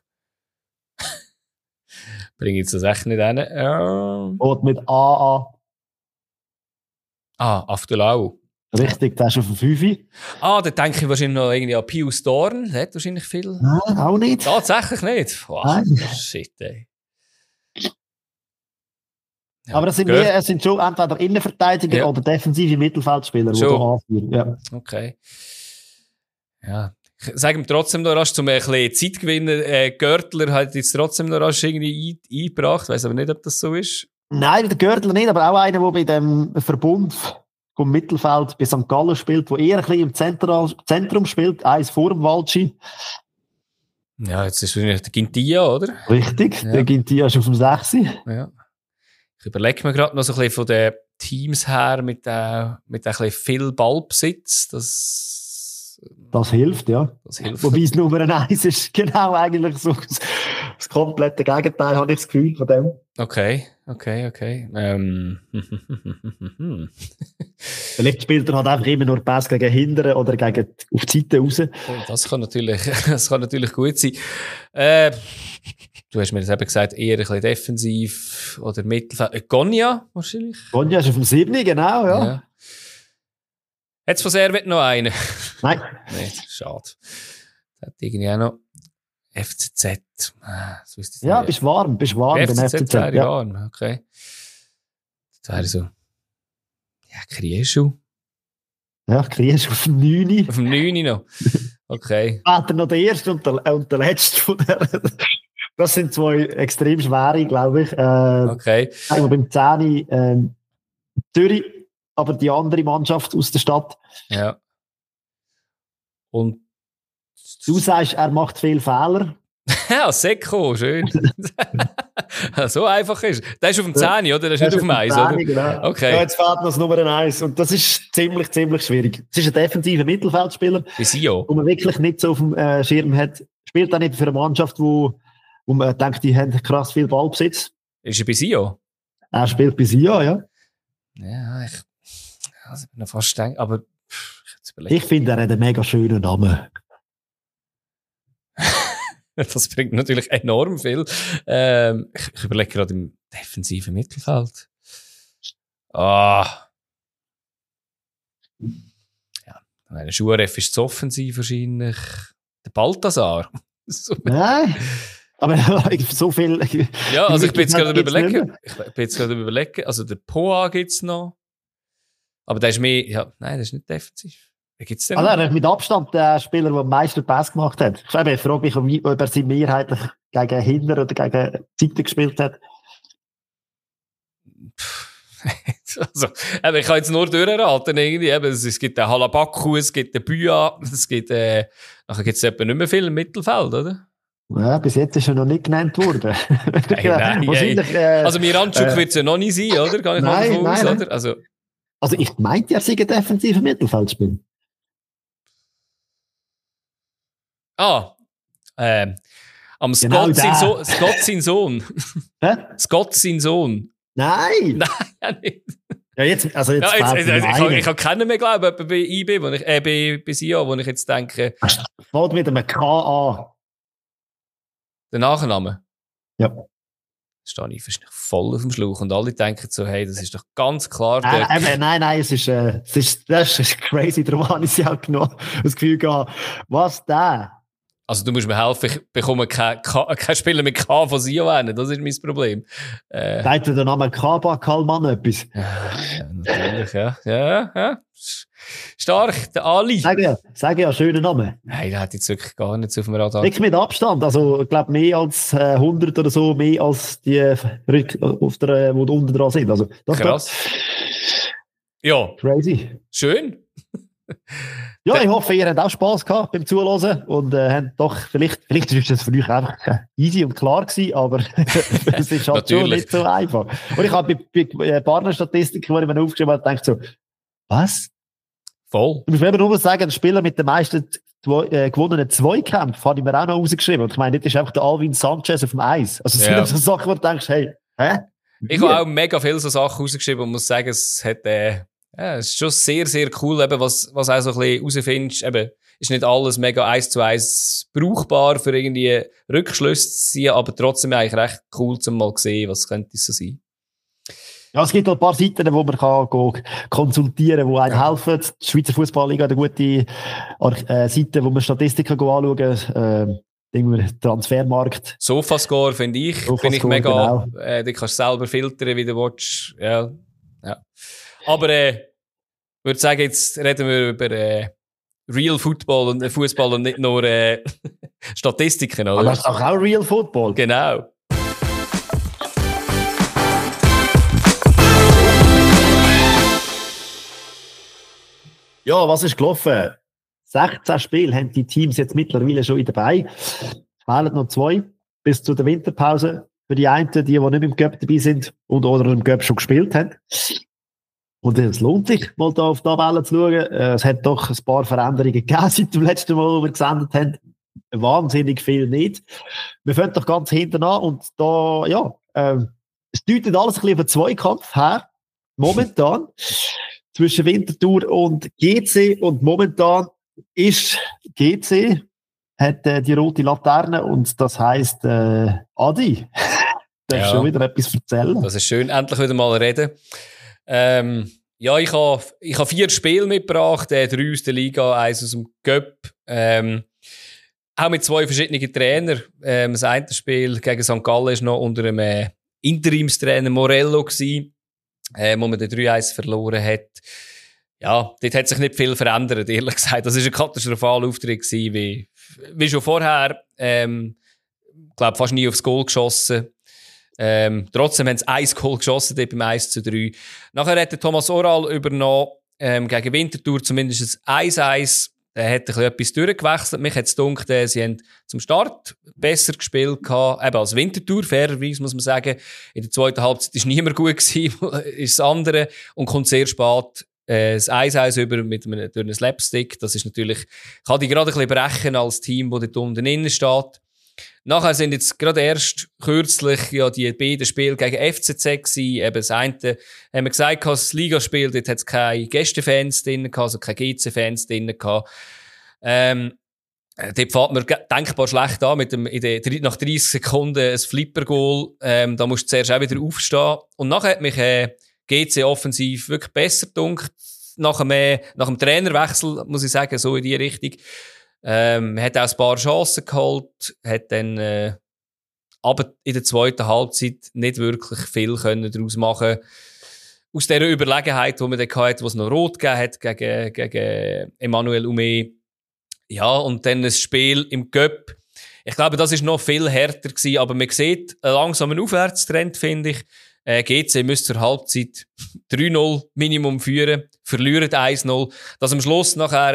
Bring ich jetzt das echt nicht hin. Ähm. Und mit A A. Ah, Aftulau. Richtig, der ist auf dem fünf. Ah, da denke ich wahrscheinlich noch irgendwie an Pius Dorn. Der hat wahrscheinlich viel. Nein, auch nicht. Tatsächlich nicht. Wow, Nein. shit, ey. Ja, Aber es sind, gehört. mehr, es sind schon entweder Innenverteidiger Ja. oder defensive Mittelfeldspieler, die Schon. da anführen. Ja. Okay. Ja. Ich sage ihm trotzdem noch rasch, um ein bisschen Zeit zu gewinnen. Äh, Görtler hat jetzt trotzdem noch rasch irgendwie ein, eingebracht. Ich weiss aber nicht, ob das so ist. Nein, der Görtler nicht, aber auch einer, der bei dem Verbund vom Mittelfeld bei Sankt Gallen spielt, der eher ein bisschen im Zentral, Zentrum spielt, eins vor dem Valci. Ja, jetzt ist wahrscheinlich der Gintia, oder? Richtig, Ja. der Gintia ist auf dem sechs. Ja. Ich überlege mir gerade noch so ein bisschen von den Teams her mit, äh, mit ein bisschen viel Ballbesitz. Das, Das hilft, ja. das hilft. Wobei es Nummer eins ist genau eigentlich so das, das komplette Gegenteil, habe ich das Gefühl von dem. Okay, okay, okay. Ähm. Vielleicht spielt er halt einfach immer nur Pass gegen Hinteren oder gegen auf die Seite raus. Das kann natürlich, das kann natürlich gut sein. Äh, du hast mir jetzt eben gesagt, eher ein bisschen defensiv oder Mittelfeld. Äh, Gonia wahrscheinlich. Gonja ist auf dem sieben, genau, ja. Ja. Hat es von Servet noch einen? Nein, Nein, schade. Das hat irgendwie auch noch F C Z. Ah, das wüsste ich ja, nicht. bist warm, bist warm beim F C Z F C Z. wäre Ja. warm, okay. Das wäre so. Ja, Krieschu. Ja, kriegst du auf dem neun. Auf dem neun noch. Okay. Später noch der erste und der, und der letzte von der. Das sind zwei extrem schwere, glaube ich. Äh, Okay. sagen wir beim zehn ähm, Zürich, aber die andere Mannschaft aus der Stadt. Ja. Und. Du sagst, er macht viele Fehler. Ja, Seko, schön. So einfach ist. Der ist auf dem zehn, oder? Der ist nicht auf dem eins, oder? Genau. Okay. Ja, jetzt fehlt noch das Nummer eins. Und das ist ziemlich, ziemlich schwierig. Es ist ein defensiver Mittelfeldspieler, Bei Sio. wo man wirklich nicht so auf dem äh, Schirm hat. Spielt auch nicht für eine Mannschaft, wo, wo man denkt, die haben krass viel Ballbesitz. Ist er bei Sio? Er spielt bei Sia, ja. Ja, ich. Also, ich bin noch fast denken, aber. Pff, ich hätte es überlegt. Ich finde, er hat einen mega schönen Namen. Das bringt natürlich enorm viel. Ähm, ich, ich überlege gerade im defensiven Mittelfeld. Ah. Ja, meine Schuhref ist zu offensiv wahrscheinlich. Der Balthasar. So. Nein. Aber so viel. Ja, also ich bin jetzt gerade am Gibt's nicht überlegen. mehr. Ich bin jetzt gerade am überlegen. Also der Poa gibt's noch. Aber der ist mehr, ja, nein, der ist nicht defensiv. Wer gibt's denn Also, noch? er ist mit Abstand der Spieler, der am meisten Pass gemacht hat. Ich frage mich, ob ob er sie mehrheitlich gegen Hinder oder gegen Seite gespielt hat. Also, eben, ich kann jetzt nur durchraten, irgendwie. Eben, es, es gibt den Halabaku, es gibt den Büa, es gibt, äh, nachher gibt es etwa nicht mehr viel im Mittelfeld, oder? Ja, bis jetzt ist er noch nicht genannt worden. Hey, nein, Wahrscheinlich, hey. äh, Also Miranchuk äh, wird es ja noch nicht sein, oder? Kann ich mal nein, davon aus, nein, oder? Also, also ich meinte, er sei ein defensiver Mittelfeldspieler. ah, ähm, am Genau Scott, sein der. so Scott sein Sohn. Hä? Scott sein Sohn. Nein! Nein, ja nicht. Ja, jetzt, also jetzt, Ja, jetzt, fehlt jetzt, mir ich, kann, einer. ich kann keinen mehr glauben, etwa bei I B, wo ich, äh, bei, bei S I A, wo ich jetzt denke, Fällt mit einem K an. der Nachname. Ja. Da stehe ich fast voll auf dem Schlauch und alle denken so, hey, das ist doch ganz klar der... Nein, nein, nein, nein, es ist, äh, es ist, das ist crazy, darum habe ich sie auch genommen. Das Gefühl gehabt, was der? Also du musst mir helfen, ich bekomme keinen kein Spieler mit K von S I A hin, das ist mein Problem. Äh, Sagt dir der Name Kaba Kalman etwas? ja, natürlich, ja. Ja, ja. Stark, der Ali. Sag ja, sag ja, schöner Name. Nein, der hat jetzt wirklich gar nichts auf dem Radar. Wirklich mit Abstand, also ich glaube mehr als äh, hundert oder so, mehr als die äh, Rück- auf der, äh, wo unten dran sind. Also, das Krass. Ja, crazy. schön. Ja, ich hoffe, ihr habt auch Spass gehabt beim Zuhören und äh, habt doch, vielleicht, vielleicht ist das für euch einfach äh, easy und klar gewesen, aber es ist halt schon Natürlich. nicht so einfach. Und ich habe bei, bei äh, Partnerstatistiken, die ich mir aufgeschrieben habe, gedacht so, was? Voll. Du musst mir eben nur sagen, der Spieler mit den meisten zwei, äh, gewonnenen Zweikämpfen habe ich mir auch noch rausgeschrieben. Und ich meine, das ist einfach der Alvin Sanchez auf dem Eis. Also es Ja. sind so Sachen, wo du denkst, hey, hä? Ich habe auch mega viele so Sachen rausgeschrieben und muss sagen, es hat, äh, ja, es ist schon sehr, sehr cool, eben, was, was auch so ein bisschen rausfindest. Eben, ist nicht alles mega eins zu eins brauchbar für irgendwie Rückschlüsse zu ziehen, aber trotzdem eigentlich recht cool, zum mal sehen, was könnte es so sein. Ja, es gibt auch ein paar Seiten, wo man kann go konsultieren kann, die einem helfen. Die Schweizer Fußballliga hat eine gute äh, Seite, wo man Statistiken go anschauen kann. Äh, Transfermarkt. Sofascore finde ich, Sofascore, finde ich mega, genau. äh, die kannst du selber filtern, wie du willst. Ja, ja. Aber, äh, ich würde sagen, jetzt reden wir über, äh, Real Football und äh, Fußball und nicht nur, äh, Statistiken, oder? Aber das ist doch auch Real Football. Genau. Ja, was ist gelaufen? sechzehn Spiele haben die Teams jetzt mittlerweile schon dabei. Es fehlen noch zwei bis zu der Winterpause. Für die einen, die, die nicht im Cup dabei sind und oder im Cup schon gespielt haben. Und es lohnt sich, mal da auf die Tabelle zu schauen. Es hat doch ein paar Veränderungen gegeben seit dem letzten Mal, wo wir gesendet haben. Wahnsinnig viel nicht. Wir fangen doch ganz hinten an und da, ja, ähm, es deutet alles ein bisschen auf einen Zweikampf her. Momentan. Zwischen Winterthur und G C und momentan ist G C hat äh, die rote Laterne und das heisst äh, Adi, darfst Ja. schon wieder etwas erzählen? Das ist schön, endlich wieder mal reden. Ähm, ja, ich habe ich ha vier Spiele mitgebracht, äh, drei aus der Liga, eins aus dem Cup. Ähm, auch mit zwei verschiedenen Trainern. Ähm, das eine Spiel gegen Sankt Gallen war noch unter einem äh, Interimstrainer Morello gewesen, äh, wo man den drei eins verloren hat. Ja, dort hat sich nicht viel verändert, ehrlich gesagt. Das war ein katastrophaler Auftritt gewesen, wie, wie schon vorher. Ähm, ich glaube, fast nie aufs Goal geschossen. Ähm, trotzdem haben sie ein Goal geschossen, dort beim eins zu drei. Nachher hat der Thomas Oral übernommen, ähm, gegen Winterthur zumindest ein eins eins. Er hat ein bisschen etwas durchgewechselt. Mich hat es gedacht, äh, sie haben zum Start besser gespielt gehabt, eben als Winterthur, fairerweise muss man sagen. In der zweiten Halbzeit war niemand gut gewesen, ist das andere. Und kommt sehr spät äh, das eins eins über mit einem, durch einen Slapstick. Das ist natürlich, kann die gerade ein bisschen brechen als Team, das dort unten innen steht. Nachher sind jetzt gerade erst kürzlich ja die beiden Spiele gegen F C Z gewesen. Eben das eine haben wir gesagt, das Ligaspiel, dort hat es keine Gästefans drin gehabt, also keine G C-Fans drin gehabt. Ähm, dort fährt man denkbar schlecht an, mit dem, in der, nach dreißig Sekunden ein Flipper-Goal. Ähm, da musst du zuerst auch wieder aufstehen. Und nachher hat mich äh, G C offensiv wirklich besser gedunkt. Nach dem, äh, nach dem Trainerwechsel, muss ich sagen, so in die Richtung. Ähm, hat auch ein paar Chancen geholt, hat dann, äh, aber in der zweiten Halbzeit nicht wirklich viel können daraus machen. Aus dieser Überlegenheit, die man dann hatte, wo es noch rot gegeben hat gegen, gegen Emmanuel Ume. Ja, und dann ein Spiel im Cup. Ich glaube, das ist noch viel härter gewesen, aber man sieht einen langsamen Aufwärtstrend, finde ich. Äh, G C müsste zur Halbzeit drei null Minimum führen, verlieren eins null. Dass am Schluss nachher, äh,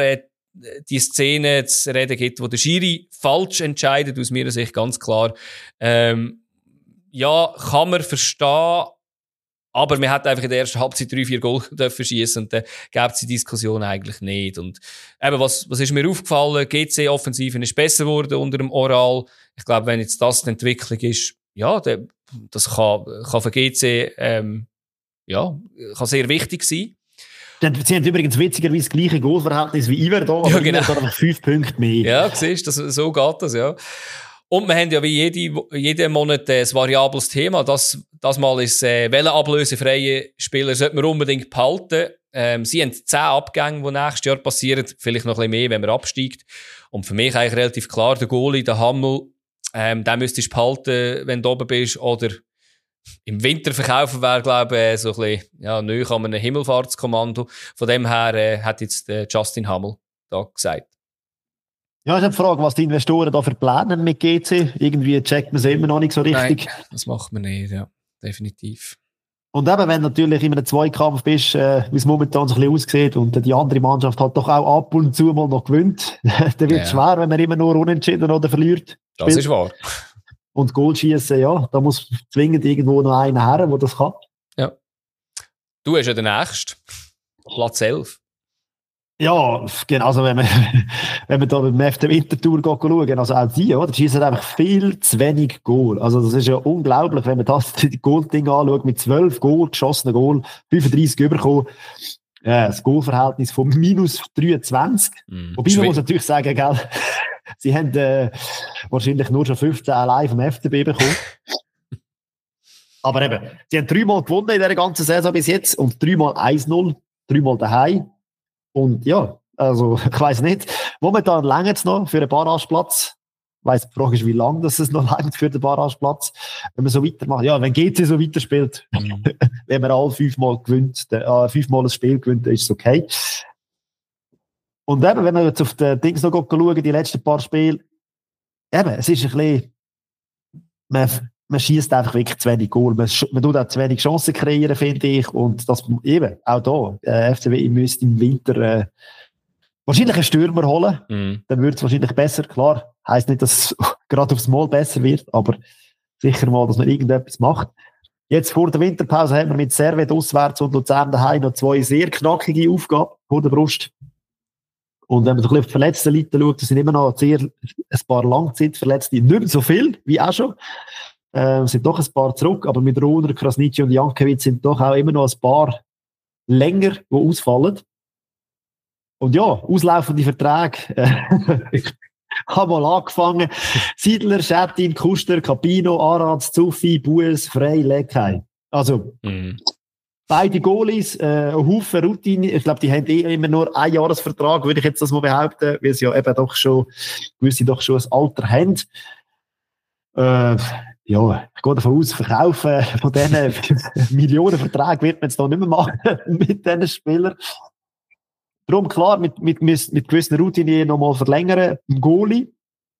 die Szene zu reden gibt, wo der Schiri falsch entscheidet, aus meiner Sicht ganz klar. Ähm, ja, kann man verstehen, aber man hat einfach in der ersten Halbzeit drei, vier Goal dürfen schiessen und dann gäbe es die Diskussion eigentlich nicht. Und eben, was, was ist mir aufgefallen? G C-Offensive ist besser geworden unter dem Oral. Ich glaube, wenn jetzt das die Entwicklung ist, ja, der, das kann, kann für G C, ähm, ja, kann sehr wichtig sein. Sie haben übrigens witzigerweise das gleiche Goalverhältnis wie Iverdon, aber ja, genau. Iverdon einfach fünf Punkte mehr. Ja, siehst du, so geht das, ja. Und wir haben ja wie jede, jeden Monat ein variables Thema. Das, das Mal ist, äh, welche ablösefreie Spieler sollte man unbedingt behalten. Ähm, sie haben zehn Abgänge, die nächstes Jahr passieren. Vielleicht noch ein bisschen mehr, wenn man absteigt. Und für mich eigentlich relativ klar, der Goalie, der Hammel, ähm, den müsstest du behalten, wenn du oben bist. Oder im Winter verkaufen wäre, glaube ich, so ein bisschen, ja, neu an einem Himmelfahrtskommando. Von dem her, äh, hat jetzt äh, Justin Hammel da gesagt. Ja, ich habe die Frage, was die Investoren da für Pläne mit G C. Irgendwie checkt man es immer noch nicht so richtig. Nein, das macht man nicht, ja. Definitiv. Und eben, wenn du natürlich in einem Zweikampf bist, äh, wie es momentan so ein bisschen aussieht und die andere Mannschaft hat doch auch ab und zu mal noch gewinnt, dann wird es ja schwer, wenn man immer nur unentschieden oder verliert. Das spielt. ist wahr. Und Goal schießen, ja, da muss zwingend irgendwo noch einer her, der das kann. Ja. Du hast ja den nächsten. Platz elf. Ja, genau, also wenn man, wenn man da beim F C Winterthur schauen, also auch die, oder, die schießen einfach viel zu wenig Goal. Also das ist ja unglaublich, wenn man das, die Goal-Ding anschaut, mit zwölf Goal, geschossenen Goal, fünfunddreissig überkommen, äh, das Goalverhältnis von minus dreiundzwanzig. Mm, Wobei man muss natürlich sagen, gell, sie haben äh, wahrscheinlich nur schon fünfzehn allein vom F C B bekommen. Aber eben, sie haben dreimal gewonnen in dieser ganzen Saison bis jetzt und dreimal eins null, dreimal daheim. Und ja, also ich weiss nicht, momentan längert es noch für einen Barrageplatz. Ich weiss, die Frage ist, wie lange das es noch längert für den Barrageplatz. Wenn man so weitermacht, ja, wenn G C so weiterspielt, mhm. wenn man alle fünfmal gewinnt, äh, fünfmal ein Spiel gewinnt, dann ist es okay. Und eben, wenn wir jetzt auf die Dings noch schauen, die letzten paar Spiele, eben, es ist ein bisschen, man, man schießt einfach wirklich zu wenig Goal. Man, man tut auch zu wenig Chancen kreieren, finde ich. Und das eben, auch da, äh, F C W müsste im Winter äh, wahrscheinlich einen Stürmer holen. Mhm. Dann wird es wahrscheinlich besser. Klar, heisst nicht, dass es gerade aufs Mal besser wird, aber sicher mal, dass man irgendetwas macht. Jetzt vor der Winterpause haben wir mit Servet auswärts und Luzern daheim noch zwei sehr knackige Aufgaben vor der Brust. Und wenn man so ein bisschen auf die verletzten Leute schaut, das sind immer noch sehr, ein paar Langzeitverletzte, nicht mehr so viel wie auch schon. Äh, sind doch ein paar zurück, aber mit Rohner, Krasniqi und Jankiewicz sind doch auch immer noch ein paar länger, die ausfallen. Und ja, auslaufende Verträge. Äh, ich habe mal angefangen. Siedler, Schettin, Kuster, Capino, Aratz, Zuffi, Bues, Frey, Leckheim. Also, mhm. beide Goalies, äh, ein Haufen Routine. Ich glaube, die haben eh immer nur einen Jahresvertrag, würde ich jetzt das mal behaupten, weil sie ja eben doch schon, gewisse doch schon ein Alter haben. Äh, ja, ich gehe davon aus, verkaufen von diesen Millionenverträgen wird man jetzt noch nicht mehr machen mit diesen Spielern. Darum klar, mit, mit, mit gewissen Routinen nochmal verlängern. Im Goalie.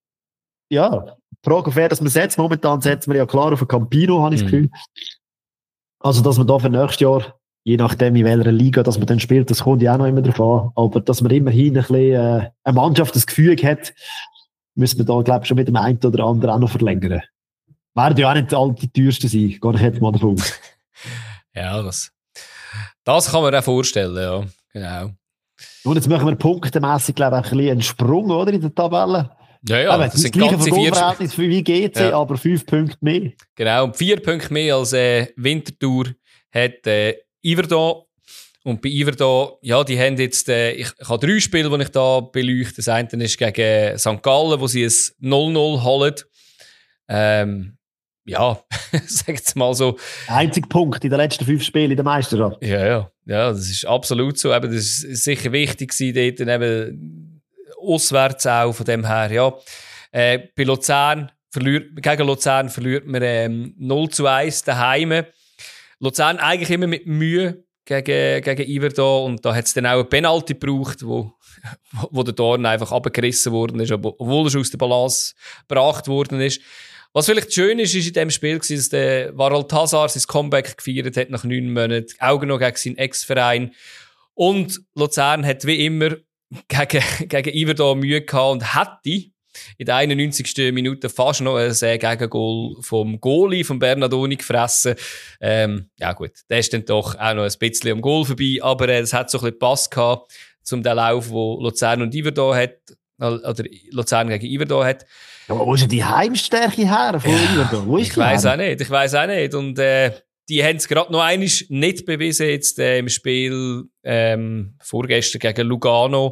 Ja, die Frage, auf wer das man setzt. Momentan setzen wir ja klar auf ein Campino, habe ich das Gefühl. Mhm. Also, dass man da für nächstes Jahr, je nachdem in welcher Liga, dass man dann spielt, das kommt ja auch noch immer drauf an. Aber dass man immerhin ein bisschen, äh, eine Mannschaft das Gefühl hat, müssen wir da, glaube ich, schon mit dem einen oder anderen auch noch verlängern. Werden ja auch nicht all die teuersten sein, gehe ich jetzt mal davon aus. Ja, das, das kann man auch vorstellen, ja, genau. Und jetzt machen wir punktemässig, glaube ich, ein bisschen einen Sprung, oder, in der Tabelle. Ja, ja, aber das sind gleiche ganze vier... Verhältnis wie G C, ja. Aber fünf Punkte mehr. Genau, und vier Punkte mehr als äh, Winterthur hat äh, Iverdon. Und bei Iverdon, ja, die haben jetzt, äh, ich, ich habe drei Spiele, die ich da beleuchte. Das eine ist gegen Sankt Gallen, wo sie ein null null holen. Ähm, ja, sag jetzt mal so. Einziger Punkt in den letzten fünf Spielen in der Meisterschaft. Ja, ja, ja, das ist absolut so. Eben, das ist sicher wichtig gewesen, dort eben auswärts auch, von dem her, ja. Äh, bei Luzern, verliert, gegen Luzern verliert man ähm, null zu eins daheim. Luzern eigentlich immer mit Mühe gegen, gegen Iverdon und da hat es dann auch eine Penalty gebraucht, wo, wo der Dorn einfach abgerissen worden ist, obwohl er schon aus der Balance gebracht worden ist. Was vielleicht schön ist, ist in diesem Spiel, dass der Varald Hazard sein Comeback gefeiert hat nach neun Monaten, auch noch gegen seinen Ex-Verein. Und Luzern hat wie immer gegen, gegen Iverdon Mühe gehabt und hätte in der einundneunzigsten Minute fast noch ein Gegengoal vom Goalie, von Bernardoni gefressen. Ähm, ja gut, der ist dann doch auch noch ein bisschen am Goal vorbei, aber äh, es hat so ein bisschen Pass gehabt, zum den Lauf, wo Luzern und Iverdon hat, oder Luzern gegen Iverdon hat. Ja, aber wo ist denn die Heimstärke her von Ja, Iverdon? Wo ist ich die weiss her? auch nicht, ich weiss auch nicht. Und äh, die haben es gerade noch einmal nicht bewiesen jetzt äh, im Spiel ähm, vorgestern gegen Lugano.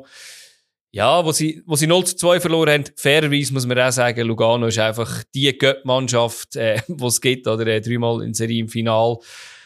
Ja, wo sie, wo sie null zu zwei verloren haben, fairerweise muss man auch sagen, Lugano ist einfach die Göpp-Mannschaft, äh, die es gibt, oder äh, dreimal in Serie im Final.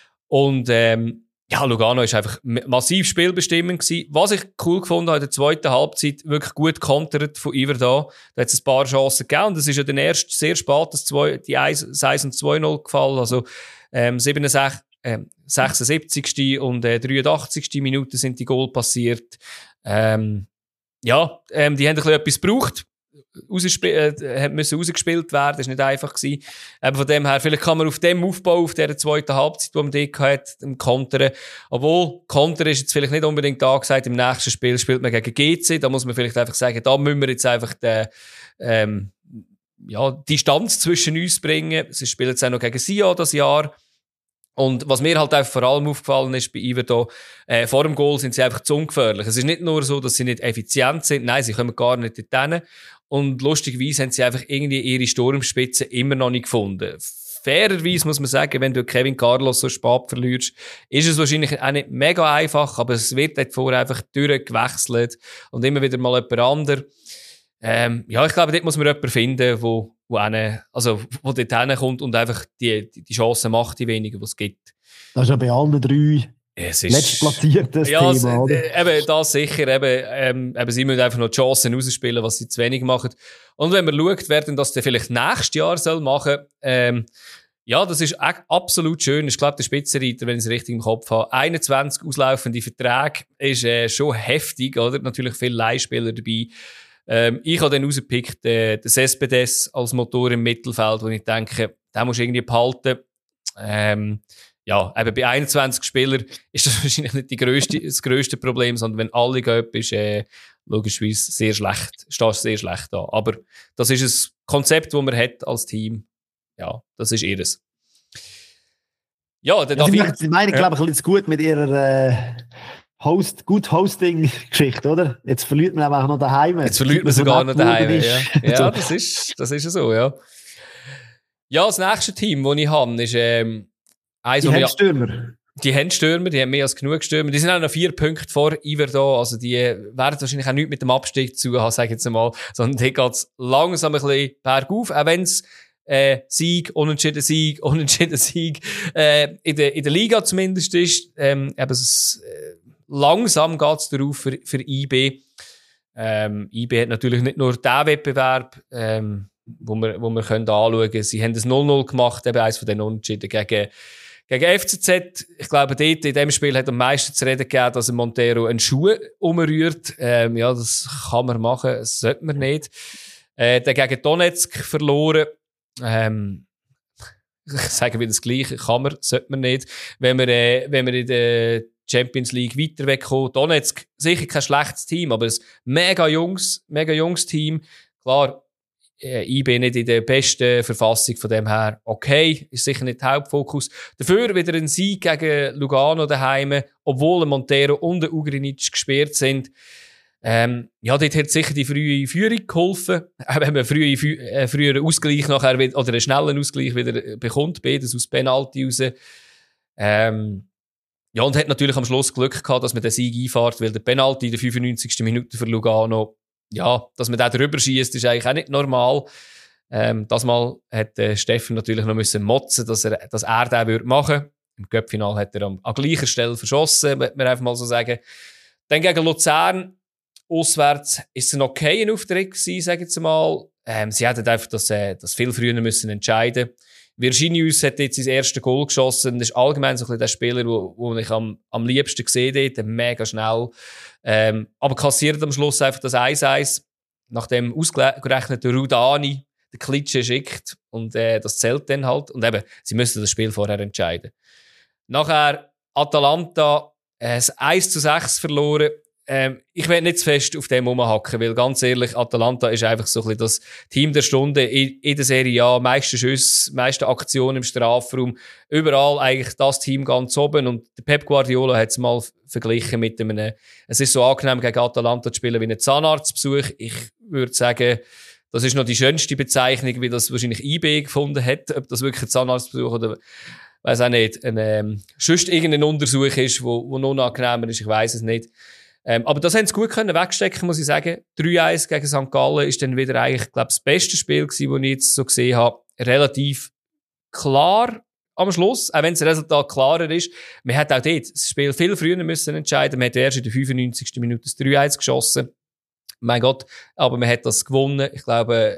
Und ähm, ja, Lugano ist einfach massiv spielbestimmend gewesen. Was ich cool gefunden habe in der zweiten Halbzeit, wirklich gut kontert von Iverdon. Da hat es ein paar Chancen gegeben. Und es ist ja dann erst sehr spät das zwei, die eins und zwei null gefallen. Also ähm, siebenundsechzig, äh, sechsundsiebzigste und äh, dreiundachtzigste Minute sind die Goal passiert. Ähm, Ja, ähm, die haben ein bisschen etwas gebraucht. Rausgesp- äh, müssen rausgespielt werden, das war nicht einfach gewesen. Aber von dem her, vielleicht kann man auf dem Aufbau, auf dieser zweiten Halbzeit, die man dort hat, im Kontern. Obwohl, Kontern ist jetzt vielleicht nicht unbedingt da gesagt, im nächsten Spiel spielt man gegen G C, da muss man vielleicht einfach sagen, da müssen wir jetzt einfach den, ähm, ja, Distanz zwischen uns bringen. Sie spielen jetzt auch noch gegen Sion das Jahr. Und was mir halt einfach vor allem aufgefallen ist bei Iverdon, äh, vor dem Goal sind sie einfach zu ungefährlich. Es ist nicht nur so, dass sie nicht effizient sind, nein, sie kommen gar nicht dorthin. Und lustigerweise haben sie einfach irgendwie ihre Sturmspitze immer noch nicht gefunden. Fairerweise muss man sagen, wenn du Kevin Carlos so spät verlierst, ist es wahrscheinlich auch nicht mega einfach, aber es wird dort vorher einfach durchgewechselt und immer wieder mal jemand anderes. Ähm, ja, ich glaube, dort muss man jemanden finden, wo, wo, eine, also, wo dort hinkommt und einfach die, die, die Chancen macht, die wenigen, die es gibt. Das ist ja bei allen drei es ist, letztplatziertes ja, Thema, es, oder? äh, eben, das sicher, eben, ähm, eben, sie müssen einfach noch die Chancen rausspielen, was sie zu wenig machen. Und wenn man schaut, wer denn das dann vielleicht nächstes Jahr soll machen, ähm, ja, das ist absolut schön. Ich glaube, der Spitzenreiter, wenn ich es richtig im Kopf habe, einundzwanzig auslaufende Verträge ist äh, schon heftig, oder? Natürlich viele Leihspieler dabei. Ähm, ich habe dann rausgepickt, äh, den Cespedes als Motor im Mittelfeld, wo ich denke, den musst du irgendwie behalten. Ähm, ja, eben bei einundzwanzig Spielern ist das wahrscheinlich nicht die grösste, das grösste Problem, sondern wenn alle gehen, ist äh, logischerweise sehr schlecht, steht sehr schlecht da. Aber das ist ein Konzept, das man hat als Team. Ja, das ist ihres. Ja, der Ja, sie David... machen, sie meinen, Ja. glaube ich, ein bisschen gut mit ihrer äh, Host, Good Hosting-Geschichte, oder? Jetzt verliert man einfach noch daheim. Jetzt verliert man sogar noch daheim. Ja, ja das, ist, das ist so, ja. Ja, das nächste Team, das ich habe, ist ähm, eins, Die wo wir- Handstürmer. Die haben Stürmer, die haben mehr als genug Stürmer. Die sind auch noch vier Punkte vor Iverdon. Also die werden wahrscheinlich auch nichts mit dem Abstieg zu haben, sage ich jetzt einmal. Sondern hier geht's langsam ein bisschen bergauf. Auch wenn's äh, Sieg, Unentschieden Sieg, Unentschieden Sieg äh, in, der, in der Liga zumindest ist. Ähm, eben es, äh, langsam geht's darauf für, für I B. Ähm, I B hat natürlich nicht nur diesen Wettbewerb, ähm, wo wir, wo wir können anschauen können. Sie haben das null null gemacht, eben eins von den Unentschieden gegen Gegen F C Z, ich glaube, dort in dem Spiel hat am meisten zu reden gegeben, dass ein Montero einen Schuh umrührt. Ähm, ja, das kann man machen, das sollte man nicht. Äh, dann gegen Donetsk verloren. Ähm, ich sage wieder das Gleiche, kann man, sollte man nicht. Wenn wir, äh, wenn wir in der Champions League weiter wegkommen. Donetsk, sicher kein schlechtes Team, aber ein mega junges, mega junges Team. Klar, ich bin nicht in der besten Verfassung, von dem her okay, ist sicher nicht der Hauptfokus. Dafür wieder ein Sieg gegen Lugano daheim, obwohl Montero und Ugrinic gesperrt sind. Ähm, ja, dort hat sicher die frühe Führung geholfen. Auch wenn man frühe, äh, früher Ausgleich nachher wieder, oder einen schnellen Ausgleich wieder bekommt, beides aus Penalty raus. Ähm, ja, und hat natürlich am Schluss Glück gehabt, dass man den Sieg einfährt, weil der Penalty in der fünfundneunzigsten Minute für Lugano, ja, dass man da drüber schießt, ist eigentlich auch nicht normal. Ähm, das Mal hat äh, Steffen natürlich noch müssen motzen, dass er, dass er den würde machen. Im Cup-Final hat er am, an gleicher Stelle verschossen, wird man einfach mal so sagen. Dann gegen Luzern, auswärts, ist es ein okayer Auftritt gewesen, sage ich jetzt mal. Ähm, sie hätten einfach das, äh, das viel früher müssen entscheiden. Virginius hat jetzt sein erstes Goal geschossen. Das ist allgemein so ein bisschen der Spieler, wo, wo ich am, am liebsten gesehen habe. Mega schnell. Ähm, aber kassiert am Schluss einfach das eins eins. Nachdem ausgerechnet der Rudani den Klitsche schickt. Und äh, das zählt dann halt. Und eben, sie müssen das Spiel vorher entscheiden. Nachher Atalanta äh, eins zu sechs verloren. ähm, ich will nicht zu fest auf dem rumhacken, weil ganz ehrlich, Atalanta ist einfach so ein bisschen das Team der Stunde in, in der Serie A, meiste Schüsse, meiste Aktionen im Strafraum, überall eigentlich das Team ganz oben und der Pep Guardiola hat es mal verglichen mit einem, es ist so angenehm gegen Atalanta zu spielen wie ein Zahnarztbesuch. Ich würde sagen, das ist noch die schönste Bezeichnung, wie das wahrscheinlich I B gefunden hat, ob das wirklich ein Zahnarztbesuch oder weiss auch nicht, ein, ähm, sonst irgendein Untersuch ist, wo, wo noch angenehmer ist, ich weiss es nicht. Ähm, aber das haben sie gut können wegstecken, muss ich sagen. drei eins gegen Sankt Gallen ist dann wieder eigentlich, glaube ich, das beste Spiel gewesen, das ich jetzt so gesehen habe. Relativ klar am Schluss, auch wenn das Resultat klarer ist. Man hat auch dort das Spiel viel früher müssen entscheiden. Man hat erst in der fünfundneunzigsten Minute das drei eins geschossen. Mein Gott, aber man hat das gewonnen. Ich glaube,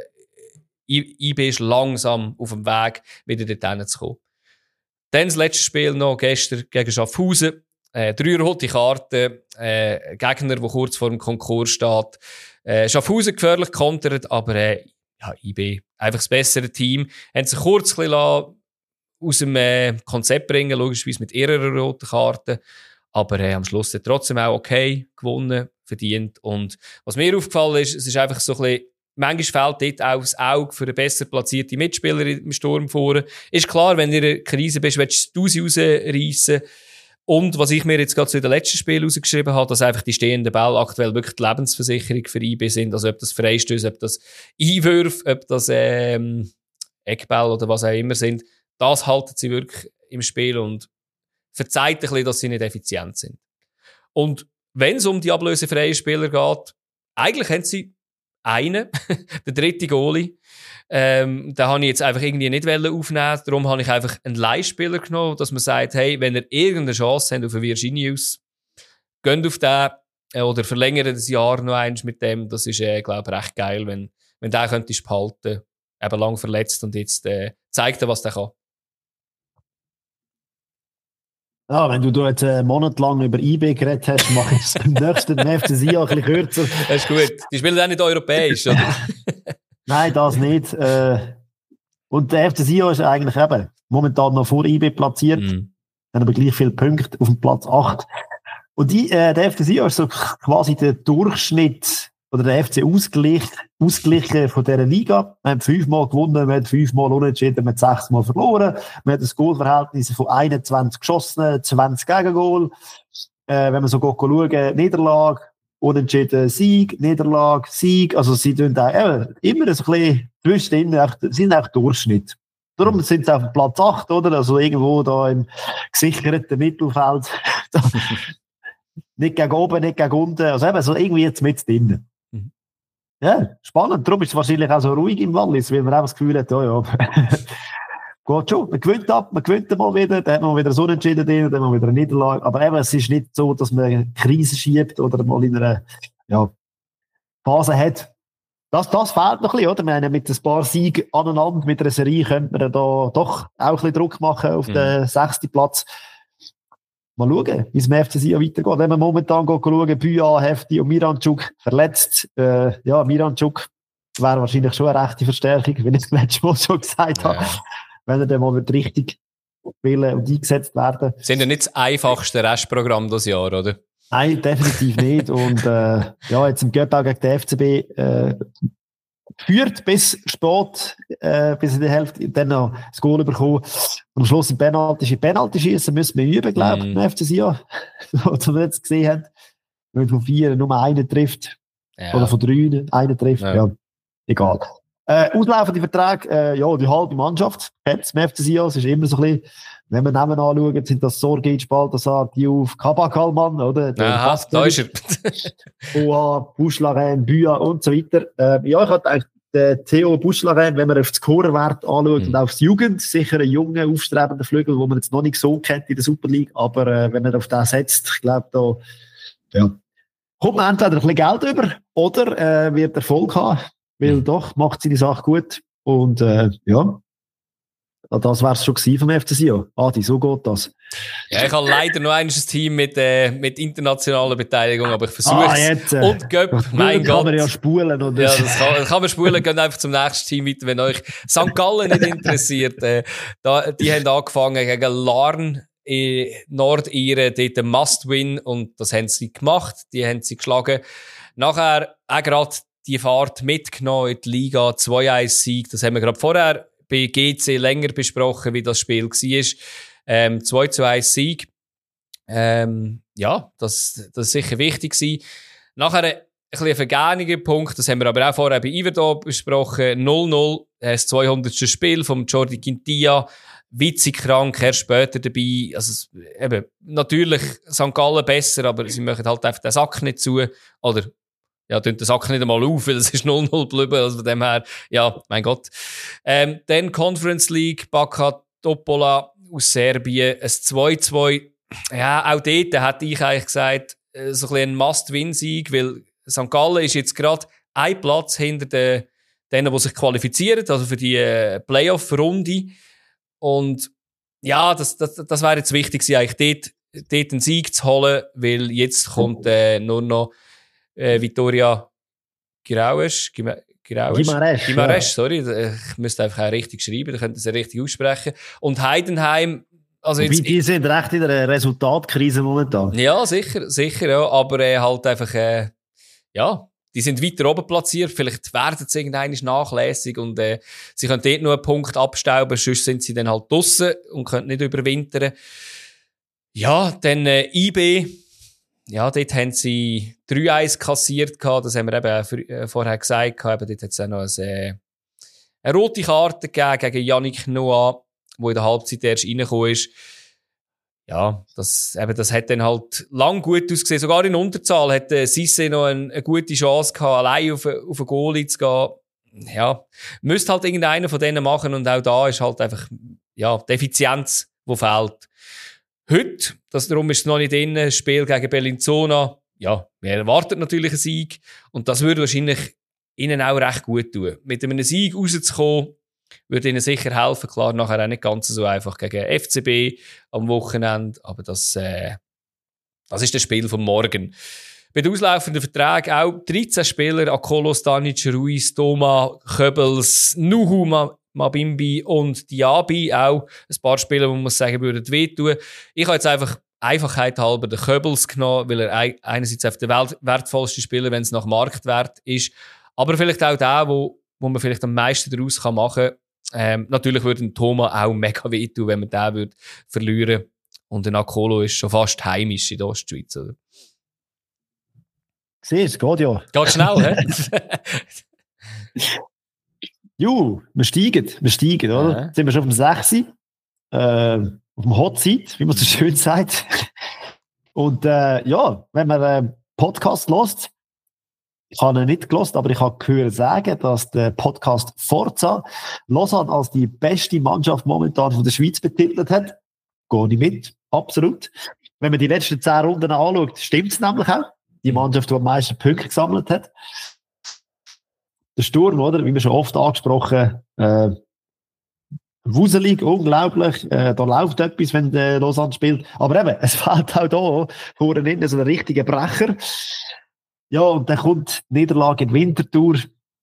I B ist langsam auf dem Weg, wieder dorthin zu kommen. Dann das letzte Spiel noch gestern gegen Schaffhausen. Äh, drei rote Karten, äh, Gegner, der kurz vor dem Konkurs steht. Äh, Schaffhausen gefährlich kontert, aber äh, ja, I B, einfach das bessere Team. Haben sich kurz ein bisschen aus dem äh, Konzept bringen, logischerweise mit ihrer roten Karte. Aber äh, am Schluss hat trotzdem auch okay gewonnen, verdient. Und was mir aufgefallen ist, es ist einfach so ein bisschen, manchmal fehlt dort auch das Auge für eine besser platzierte Mitspieler im Sturm vorne. Ist klar, wenn du in einer Krise bist, willst du sie rausreissen. Und was ich mir jetzt gerade zu den letzten Spielen rausgeschrieben habe, dass einfach die stehenden Bälle aktuell wirklich die Lebensversicherung für I B sind. Also ob das Freistöße, ob das Einwürfe, ob das ähm, Eckbälle oder was auch immer sind. Das halten sie wirklich im Spiel und verzeiht ein bisschen, dass sie nicht effizient sind. Und wenn es um die ablösefreien Spieler geht, eigentlich haben sie einen, der dritte Goalie. Ähm, den habe ich jetzt einfach irgendwie nicht aufnehmen. Darum habe ich einfach einen Leihspieler genommen, dass man sagt, hey, wenn ihr irgendeine Chance habt auf einen Virginius, geht auf den äh, oder verlängert das Jahr noch eins mit dem. Das ist, äh, glaube ich, recht geil, wenn, wenn der könntest behalten. Eben lang verletzt und jetzt äh, zeigt er, was der kann. Ja, wenn du da jetzt einen Monat lang über I B geredet hast, mache ich es beim nächsten F C Sion ein bisschen kürzer. Das ist gut. Die spielen auch nicht europäisch, oder? Nein, das nicht. Äh, und der F C Sion ist eigentlich eben momentan noch vor I B platziert. Mm. Dann aber gleich viele Punkte auf dem Platz acht. Und die, äh, der F C Sion ist so quasi der Durchschnitt oder der F C ausgleich, ausgleichen von dieser Liga. Wir haben fünfmal gewonnen, wir haben fünfmal unentschieden, wir haben sechsmal verloren. Wir haben ein Goalverhältnis von einundzwanzig geschossen, zwanzig Gegengol. Äh, wenn wir so schauen, Niederlage, unentschieden, Sieg, Niederlage, Sieg. Also sie tun da äh, immer so ein bisschen zwischendrin, sind auch Durchschnitt. Darum sind sie auf dem Platz acht, oder? Also irgendwo da im gesicherten Mittelfeld. Nicht gegen oben, nicht gegen unten. Also eben so irgendwie jetzt mit drinnen. Mhm. Ja, spannend. Darum ist es wahrscheinlich auch so ruhig im Wallis, weil man auch das Gefühl hat, ja, ja. Geht schon. Man gewinnt ab, man gewinnt mal wieder, dann hat man wieder so Unentschieden drin, dann hat man wieder eine Niederlage. Aber eben, es ist nicht so, dass man eine Krise schiebt oder mal in einer, ja, Phase hat. Das, das fehlt noch ein bisschen, oder? Wir haben mit ein paar Siegen aneinander, mit einer Serie könnte man da doch auch ein bisschen Druck machen auf mhm. den sechsten Platz. Mal schauen, wie es im F C Sion weitergeht. Wenn wir momentan schauen, Büa, Hefti und Miranchuk verletzt. Äh, ja, Miranchuk wäre wahrscheinlich schon eine rechte Verstärkung, wie ich das letzte Mal schon gesagt ja. habe. Wenn er dann mal richtig spielen und eingesetzt werden. Sind ja nicht das einfachste Restprogramm dieses Jahr, oder? Nein, definitiv nicht. Und äh, ja, jetzt im Göppau gegen den F C B äh, geführt bis spät, äh, bis in der Hälfte, dann noch das Goal bekommen. Und am Schluss im Penalty, Penalty schießen müssen wir üben, glaube ich, mm. im F C Sion. Was wir jetzt gesehen haben. Wenn von vier nur einen trifft. Ja. Oder von drei einen trifft. Ja, ja egal. Äh, auslaufende Verträge, äh, ja, die halbe Mannschaft kennt es im F C Sion. Es ist immer so ein bisschen, wenn wir Namen anschauen, sind das Sorgic, Balthasar, Diouf, Kabakalmann, oder? Aha, da ist er. Oha, Buschlaren, Büa und so weiter. Äh, ja, ich hatte eigentlich den Theo Buschlaren, wenn man auf den Scorerwert anschaut mhm. und aufs Jugend, sicher ein junger, aufstrebender Flügel, den man jetzt noch nicht so kennt in der Super League, aber äh, wenn man auf den setzt, ich glaube, da ja, kommt man entweder ein bisschen Geld über oder äh, wird Erfolg haben. Weil mhm. doch, macht seine Sache gut. Und äh, ja, das wäre es schon gewesen vom F C Sion. Adi, so geht das. Ja, ich habe leider noch ein Team mit, äh, mit internationaler Beteiligung, aber ich versuche ah, es. Äh, und Göpp, mein kann Gott. man ja spulen. Oder? Ja, das kann, das kann man spulen. Geht einfach zum nächsten Team weiter, wenn euch Sankt Gallen nicht interessiert. Äh, da, die haben angefangen gegen Larn in Nordiren dort ein Must-Win und das haben sie gemacht, die haben sie geschlagen. Nachher auch gerade die Fahrt mitgenommen in die Liga, zwei eins Sieg, das haben wir gerade vorher bei G C länger besprochen, wie das Spiel war. Ähm, zwei zu eins Sieg. Ähm, ja, das, das ist sicher wichtig gewesen. Nachher ein bisschen vergängiger Punkt, das haben wir aber auch vorher bei Iverdor besprochen, null null, das zweihundertste Spiel vom Jordi Quintilla, witzig krank, erst später dabei, also eben, natürlich Sankt Gallen besser, aber sie machen halt einfach den Sack nicht zu, oder ja, tun den Sack nicht einmal auf, weil es ist null null geblieben, also von dem her, ja, mein Gott. Ähm, dann Conference League, Baka Topola aus Serbien, ein zwei zwei, ja, auch dort hätte ich eigentlich gesagt, so ein bisschen ein Must-Win-Sieg, weil Sankt Gallen ist jetzt gerade ein Platz hinter den, denen, die sich qualifizieren, also für die äh, Playoff-Runde. Und ja, das, das, das wäre jetzt wichtig gewesen, eigentlich dort, dort einen Sieg zu holen, weil jetzt kommt äh, nur noch äh, Vitoria Giraues, Guimarães, Guimarães, ja. sorry, ich müsste einfach auch richtig schreiben, da könnte ich es richtig aussprechen. Und Heidenheim, also Wobei, jetzt, die sind recht in einer Resultatkrise momentan. ja, sicher, sicher, ja, aber äh, halt einfach, äh, ja, die sind weiter oben platziert, vielleicht werden sie irgendwann nachlässig und äh, sie können dort nur einen Punkt abstauben, sonst sind sie dann halt draussen und können nicht überwintern. Ja, dann äh, I B, ja, dort haben sie drei eins kassiert gehabt, das haben wir eben auch für, äh, vorher gesagt gehabt, eben dort hat es auch noch ein, äh, eine rote Karte gegeben gegen Yannick Noah, der in der Halbzeit erst reingekommen ist. Ja, das, eben, das hat dann halt lang gut ausgesehen. Sogar in Unterzahl hat äh, Cissé noch eine, eine gute Chance gehabt, allein auf, auf einen Goalie zu gehen. Ja, müsste halt irgendeiner von denen machen und auch da ist halt einfach, ja, die Effizienz, die fehlt. Heute, das, darum ist es noch nicht drin, das Spiel gegen Bellinzona. Ja, wir erwarten natürlich einen Sieg und das würde wahrscheinlich ihnen auch recht gut tun. Mit einem Sieg rauszukommen, würde ihnen sicher helfen. Klar, nachher auch nicht ganz so einfach gegen F C B am Wochenende, aber das, äh, das ist das Spiel vom Morgen. Bei den auslaufenden Verträgen auch dreizehn Spieler, Akolo, Stanic, Ruiz, Toma, Köbels, Nuhu, Mabimbi und Diaby, auch ein paar Spieler, wo man muss sagen, würden wehtun. Ich habe jetzt einfach Einfachheit halber den Köbels genommen, weil er einerseits auf der Welt wertvollste Spieler, wenn es nach Marktwert ist, aber vielleicht auch der, wo, wo man vielleicht am meisten daraus machen kann. Ähm, natürlich würde ein Thomas auch mega wehtun, wenn man den würde verlieren. Und ein Akolo ist schon fast heimisch in der Ostschweiz, oder? Siehst du, geht ja. Geht schnell, hä? Ju, wir steigen, wir steigen, oder? Ja. Jetzt sind wir schon auf dem sechs. Äh, auf dem Hot Seat, wie man so schön sagt. Und äh, ja, wenn man einen äh, Podcast hört, ich habe ihn nicht gehört, aber ich habe gehört sagen, dass der Podcast Forza Lausanne als die beste Mannschaft momentan von der Schweiz betitelt hat. Gehe ich mit, absolut. Wenn man die letzten zehn Runden anschaut, stimmt es nämlich auch. Die Mannschaft, die am meisten Punkte gesammelt hat. Der Sturm, oder? Wie wir schon oft angesprochen, äh, wuselig, unglaublich. Äh, da läuft etwas, wenn der Lausanne spielt. Aber eben, es fehlt auch da vorne innen so ein richtiger Brecher. Ja, und dann kommt die Niederlage in Winterthur.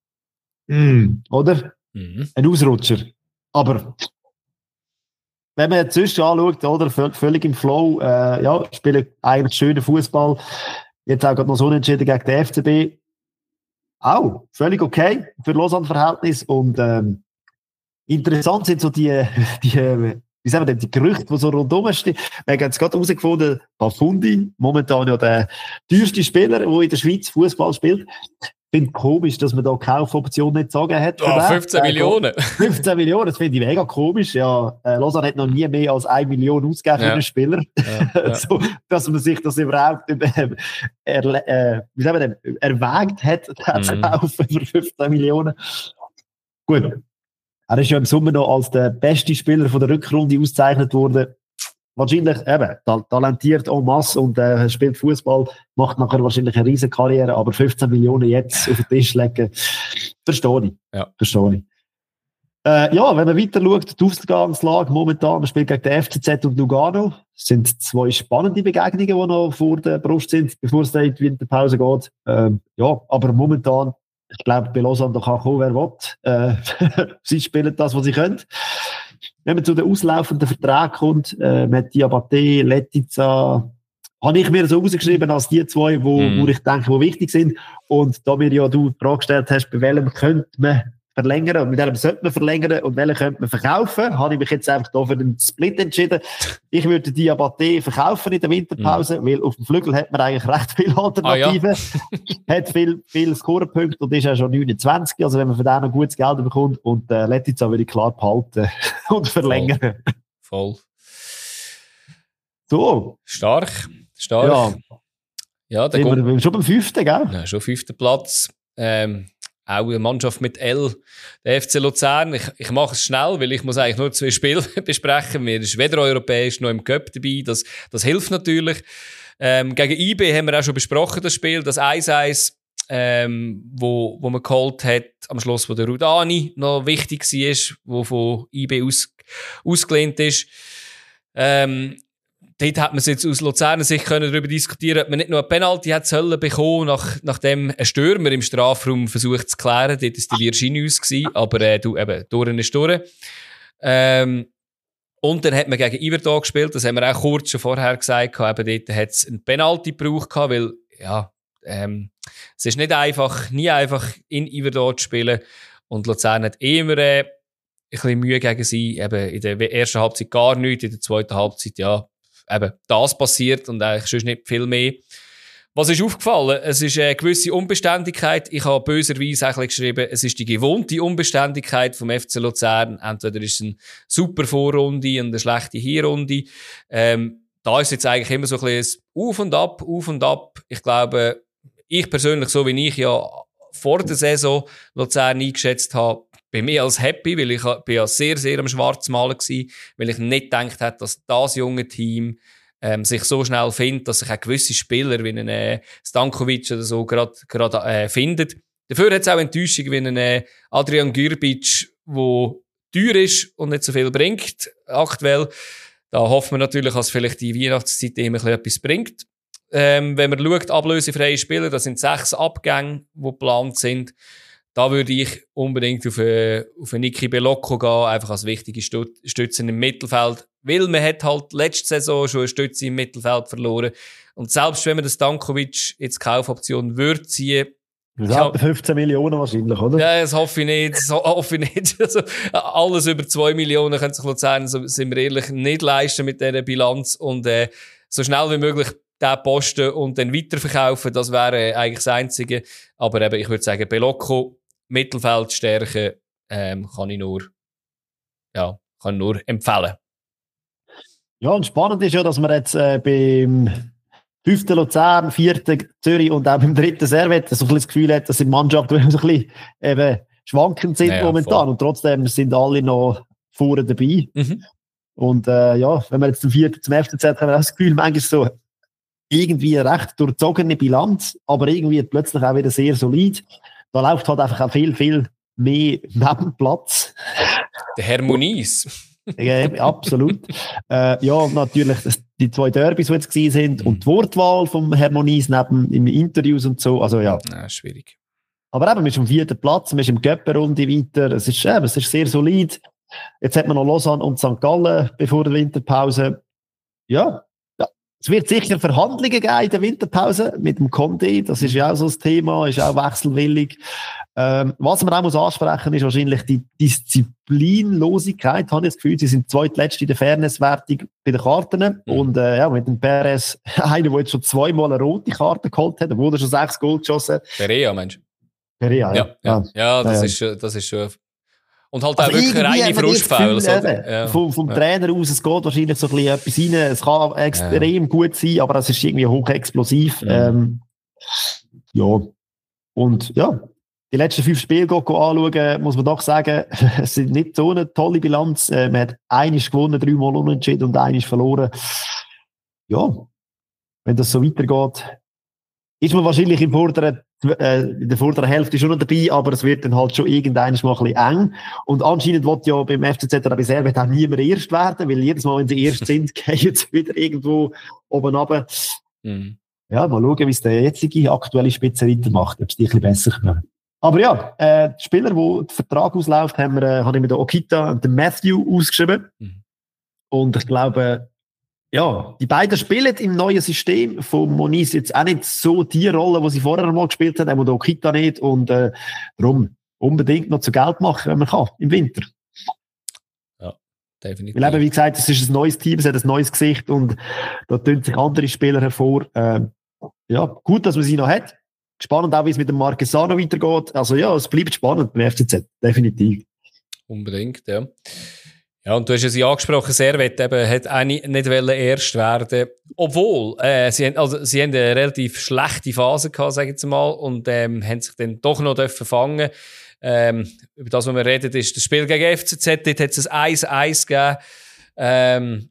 Mm, oder? Mhm. Ein Ausrutscher. Aber wenn man jetzt sonst anschaut, oder? Völlig im Flow, äh, ja, spielen eigentlich schönen Fußball. Jetzt auch gerade noch so unentschieden gegen den F C B. Auch völlig okay für Lausanne-Verhältnis. Und ähm, interessant sind so die, die wie sagen wir denn, die Gerüchte, die so rundherum stehen. Wir haben jetzt gerade herausgefunden, Bafundi, momentan ja der teuerste Spieler, der in der Schweiz Fußball spielt. Ich finde es komisch, dass man da Kaufoption nicht sagen hat. Oh, fünfzehn Millionen. fünfzehn Millionen, das finde ich mega komisch. Ja, äh, Lausanne hat noch nie mehr als eine Million ausgegeben Ja. für einen Spieler. Ja, ja. so, dass man sich das überhaupt äh, er, äh, wie sagen wir denn, erwägt hat, den zu Mhm. kaufen für fünfzehn Millionen. Gut. Er ist ja im Sommer noch als der beste Spieler von der Rückrunde ausgezeichnet worden. Wahrscheinlich eben ta- talentiert en masse und äh, spielt Fußball, macht nachher wahrscheinlich eine riesen Karriere, aber fünfzehn Millionen jetzt auf den Tisch legen, verstehe ich. Ja. Verstehe ich. Äh, ja, wenn man weiter schaut, die Ausgangslage momentan, man spielt gegen den F C Z und Lugano. Das sind zwei spannende Begegnungen, die noch vor der Brust sind, bevor es dann in die Winterpause geht. Ähm, ja, aber momentan, ich glaube, bei Lausanne da kann kommen, wer will. Äh, sie spielen das, was sie können. wenn man zu den auslaufenden Verträgen kommt, äh, mit Diabaté, Letizia, habe ich mir so rausgeschrieben als die zwei, wo, Mhm. wo ich denke, wo wichtig sind. Und da mir ja du die Frage gestellt hast, bei welchem könnte man verlängern und mit welchem sollte man verlängern und welchen könnte man verkaufen, habe ich mich jetzt einfach da für den Split entschieden. Ich würde Diabaté verkaufen in der Winterpause, mhm. weil auf dem Flügel hat man eigentlich recht viele Alternativen. Ah, ja. Hat viel, viel Scorepunkte und ist ja schon neunundzwanzig, also wenn man für den noch gutes Geld bekommt und äh, Letizia würde ich klar behalten und verlängern. Voll. Voll. So. Stark. Stark. Ja, ja der sind wir schon beim fünften, gell? Ja, schon fünften Platz. Ähm, auch eine Mannschaft mit L, der F C Luzern. Ich, ich mache es schnell, weil ich muss eigentlich nur zwei Spiele besprechen. Wir sind weder europäisch noch im Cup dabei. Das, das hilft natürlich. Ähm, gegen I B haben wir auch schon besprochen, das Spiel. Das eins eins, ähm, wo, wo man geholt hat, am Schluss, wo der Rudani noch wichtig war, wo von I B aus, ausgelehnt ist. Ähm, Dort hat man es jetzt aus Luzerner Sicht können darüber diskutieren, ob man nicht nur eine Penalty hat sollen bekommen, nach, nachdem ein Stürmer im Strafraum versucht zu klären. Dort war der Virginius gewesen, aber äh, du, eben, durch ist durch. Ähm, und dann hat man gegen Iverdon gespielt, das haben wir auch kurz schon vorher gesagt, eben dort hat es einen Penalty gebraucht, weil, ja, ähm, es ist nicht einfach, nie einfach in Iverdon zu spielen. Und Luzern hat immer, äh, ein bisschen Mühe gegen sie, eben in der ersten Halbzeit gar nichts, in der zweiten Halbzeit, ja, eben das passiert und eigentlich sonst nicht viel mehr. Was ist aufgefallen? Es ist eine gewisse Unbeständigkeit. Ich habe böserweise auch ein bisschen geschrieben, es ist die gewohnte Unbeständigkeit vom F C Luzern. Entweder ist es eine super Vorrunde und eine schlechte Hinrunde. Ähm, da ist jetzt eigentlich immer so ein bisschen Auf und Ab, Auf und Ab. Ich glaube, ich persönlich, so wie ich ja vor der Saison Luzern eingeschätzt habe, bin ich als happy, weil ich bin ja sehr, sehr am Schwarzmalen gsi, weil ich nicht gedacht hätte, dass das junge Team ähm, sich so schnell findet, dass sich auch gewisse Spieler wie ein äh, Stankovic oder so gerade gerade äh, findet. Dafür hat es auch Enttäuschung wie ein äh, Adrian Gürbic, der teuer ist und nicht so viel bringt aktuell. Da hoffen wir natürlich, dass vielleicht die Weihnachtszeit immer etwas bringt. Ähm, wenn man schaut, ablösefreie Spieler, das sind sechs Abgänge, die geplant sind. Da würde ich unbedingt auf einen, auf einen Niki Bellocco gehen, einfach als wichtige Stütze im Mittelfeld. Weil man hat halt letzte Saison schon eine Stütze im Mittelfeld verloren. Und selbst wenn man den Stankovic jetzt Kaufoption würde ziehen, das hat fünfzehn Millionen wahrscheinlich, oder? Ja, das hoffe ich nicht. Das hoffe ich nicht. Also, alles über zwei Millionen können sich Luzern, so sind wir ehrlich, nicht leisten mit dieser Bilanz. Und äh, so schnell wie möglich den posten und dann weiterverkaufen, das wäre eigentlich das Einzige. Aber eben, ich würde sagen, Bellocco, Mittelfeldstärke, ähm, kann ich nur, ja, kann nur empfehlen. Ja, und spannend ist ja, dass wir jetzt äh, beim fünften Luzern, vierten Zürich und auch beim dritten Servet so ein bisschen das Gefühl hat, dass die Mannschaft so ein bisschen eben schwankend sind ja, momentan. Voll. Und trotzdem sind alle noch vorne dabei. Mhm. Und äh, ja, wenn wir jetzt zum vierten, zum F C Z haben wir auch das Gefühl, manchmal so irgendwie eine recht durchzogene Bilanz, aber irgendwie plötzlich auch wieder sehr solid. Da läuft halt einfach auch viel, viel mehr neben Platz. Der Hermonies. Ja, absolut. äh, ja, und natürlich die zwei Derbys, die jetzt gewesen sind, mhm. und die Wortwahl vom Hermonies neben in Interviews und so. Also ja. ja schwierig. Aber eben, man ist am vierten Platz, man ist im Göpper-Runde weiter. Es ist, eben, es ist sehr solid. Jetzt hat man noch Lausanne und Sankt Gallen bevor der Winterpause. Ja. Es wird sicher Verhandlungen geben in der Winterpause mit dem Conte. Das ist ja auch so das Thema, ist auch wechselwillig. Ähm, was man auch muss ansprechen, ist wahrscheinlich die Disziplinlosigkeit. Habe ich das Gefühl, sie sind zweitletzte in der Fairnesswertung bei den Karten. Mhm. Und äh, ja, mit dem Perez, einer, der jetzt schon zweimal eine rote Karte geholt hat, obwohl er schon sechs Goal geschossen hat. Perea, Mensch. Perea, ja. Ja, ja. ja das, ja, ja. Ist, das ist schon... Und halt also auch wirklich reine Frustfouls. Ja. Vom, vom ja. Trainer aus, es geht wahrscheinlich so ein bisschen etwas rein. Es kann extrem ja. gut sein, aber es ist irgendwie hochexplosiv. Ja. Ähm, ja. Und ja, die letzten fünf Spiele anschauen, muss man doch sagen, es sind nicht so eine tolle Bilanz. Äh, man hat einiges gewonnen, dreimal unentschieden und einiges verloren. Ja, wenn das so weitergeht, ist man wahrscheinlich im vorderen in der vorderen Hälfte schon noch dabei, aber es wird dann halt schon irgendwann mal ein bisschen eng. Und anscheinend wird ja beim F C Z oder bei Servet auch niemand erst werden, weil jedes Mal, wenn sie erst sind, gehen sie wieder irgendwo oben runter. Mhm. Ja, mal schauen, wie es der jetzige aktuelle Spitze weitermacht, ob es die ein bisschen besser kommt. Aber ja, äh, die Spieler, wo der Vertrag ausläuft, haben wir, äh, habe ich mir den Okita und den Matthew ausgeschrieben. Mhm. Und ich glaube, ja, die beiden spielen im neuen System von Moniz jetzt auch nicht so die Rolle, die sie vorher mal gespielt haben, auch der Okita nicht. Und äh, darum unbedingt noch zu Geld machen, wenn man kann, im Winter. Ja, definitiv. Weil eben, wie gesagt, es ist ein neues Team, es hat ein neues Gesicht und da tun sich andere Spieler hervor. Äh, ja, gut, dass man sie noch hat. Spannend auch, wie es mit dem Marquesano weitergeht. Also ja, es bleibt spannend beim F C Z, definitiv. Unbedingt, ja. Ja, und du hast es ja angesprochen, Servet eben, hat eigentlich nicht erst werden, obwohl, äh, sie haben, also, sie haben eine relativ schlechte Phase gehabt, sag ich jetzt mal, und, ähm, haben sich dann doch noch dürfen fangen. Ähm, über das, was wir reden, ist das Spiel gegen F C Z, dort hat es ein eins eins gegeben. Ähm,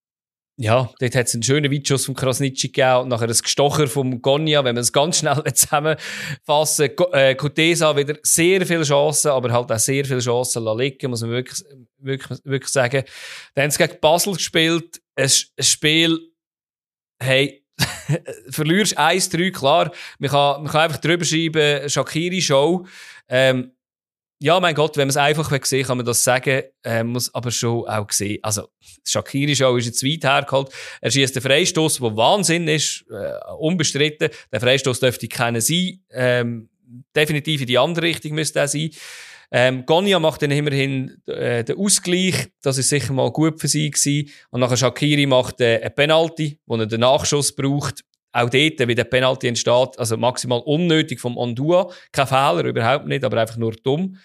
ja, dort hat es einen schönen Weitschuss vom Krasnitschi gegeben und nachher ein Gestocher vom Gonia, wenn man es ganz schnell zusammenfassen. Äh, Kutesa wieder sehr viele Chancen, aber halt auch sehr viele Chancen liegen, muss man wirklich, wirklich, wirklich sagen. Dann haben sie gegen Basel gespielt, ein, ein Spiel, hey, verlierst eins drei, klar, man kann, man kann einfach drüber schreiben, Shaqiri-Show, ähm, ja, mein Gott, wenn man es einfach sehen kann man das sagen, äh, muss aber schon auch sehen. Also, Shaqiri-Show ist jetzt weit hergeholt. Er schießt den Freistoß, der Wahnsinn ist, äh, unbestritten. Der Freistoß dürfte keiner sein. Ähm, definitiv in die andere Richtung müsste er sein. Ähm, Gonia macht dann immerhin äh, den Ausgleich. Das ist sicher mal gut für sie gewesen. Und nachher Shaqiri macht äh, einen Penalty, wo er den Nachschuss braucht. Auch dort, wie der Penalty entsteht, also maximal unnötig vom Ondua. Kein Fehler, überhaupt nicht, aber einfach nur dumm.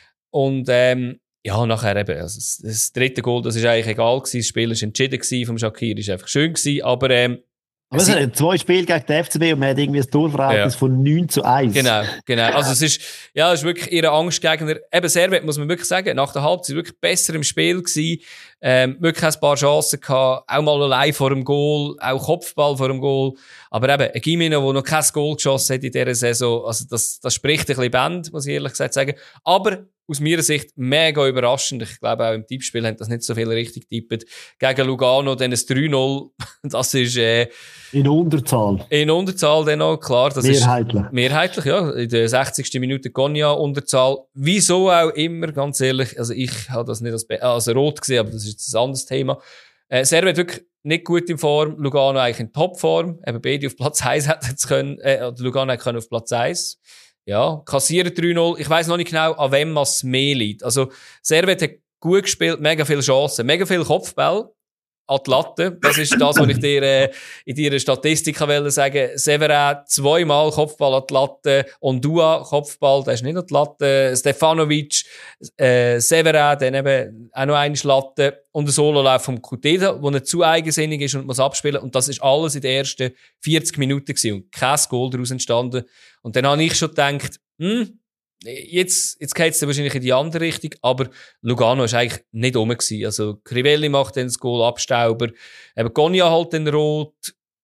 Und ähm, ja, nachher eben, also das, das dritte Goal, das ist eigentlich egal gewesen. Das Spiel war entschieden gewesen vom Shaqiri, ist einfach schön gewesen, aber ähm, aber es sind zwei Spiele gegen den F C B und man hat irgendwie ein Torverhältnis ja. von neun zu eins. Genau, genau. Also es ist, ja, es ist wirklich ihre Angstgegner. Eben Servet, muss man wirklich sagen, nach der Halbzeit wirklich besser im Spiel gewesen. Ähm, wirklich ein paar Chancen gehabt. Auch mal allein vor dem Goal, auch Kopfball vor dem Goal. Aber eben, ein Gimeno, der noch kein Goal geschossen hat in dieser Saison, also das, das spricht ein bisschen Band, muss ich ehrlich gesagt sagen. Aber aus meiner Sicht mega überraschend. Ich glaube, auch im Tippspiel haben das nicht so viele richtig tippt. Gegen Lugano dann ein drei null. Das ist, äh, in Unterzahl. In Unterzahl dann auch, klar. Das mehrheitlich. Ist mehrheitlich, ja. In der sechzigsten Minute Gonia Unterzahl. Wieso auch immer, ganz ehrlich. Also ich habe das nicht als, Be- also rot gesehen, aber das ist jetzt ein anderes Thema. Äh, Servet wirklich nicht gut in Form. Lugano eigentlich in Topform. Eben beide auf Platz eins hätten jetzt können, äh, oder Lugano hätte können auf Platz eins. Ja, kassieren drei null. Ich weiss noch nicht genau, an wem es mehr liegt. Also, Servet hat gut gespielt, mega viele Chancen, mega viele Kopfbälle an die Latte. Das ist das, was ich dir äh, in deiner Statistik wollte sagen. Severin zweimal Kopfball an die Latte, Ondua Kopfball, der ist nicht an die Latte, Stefanovic, äh, Severin, dann eben auch noch eine Latte und ein Sololauf vom Kutesa, der nicht zu eigensinnig ist und muss abspielen. Und das ist alles in den ersten vierzig Minuten gewesen und kein Goal daraus entstanden. Und dann habe ich schon gedacht, hm, jetzt, jetzt geht es wahrscheinlich in die andere Richtung, aber Lugano ist eigentlich nicht rum gewesen. Also, Crivelli macht dann das Goal, Abstauber, eben Gonia halt den Rot,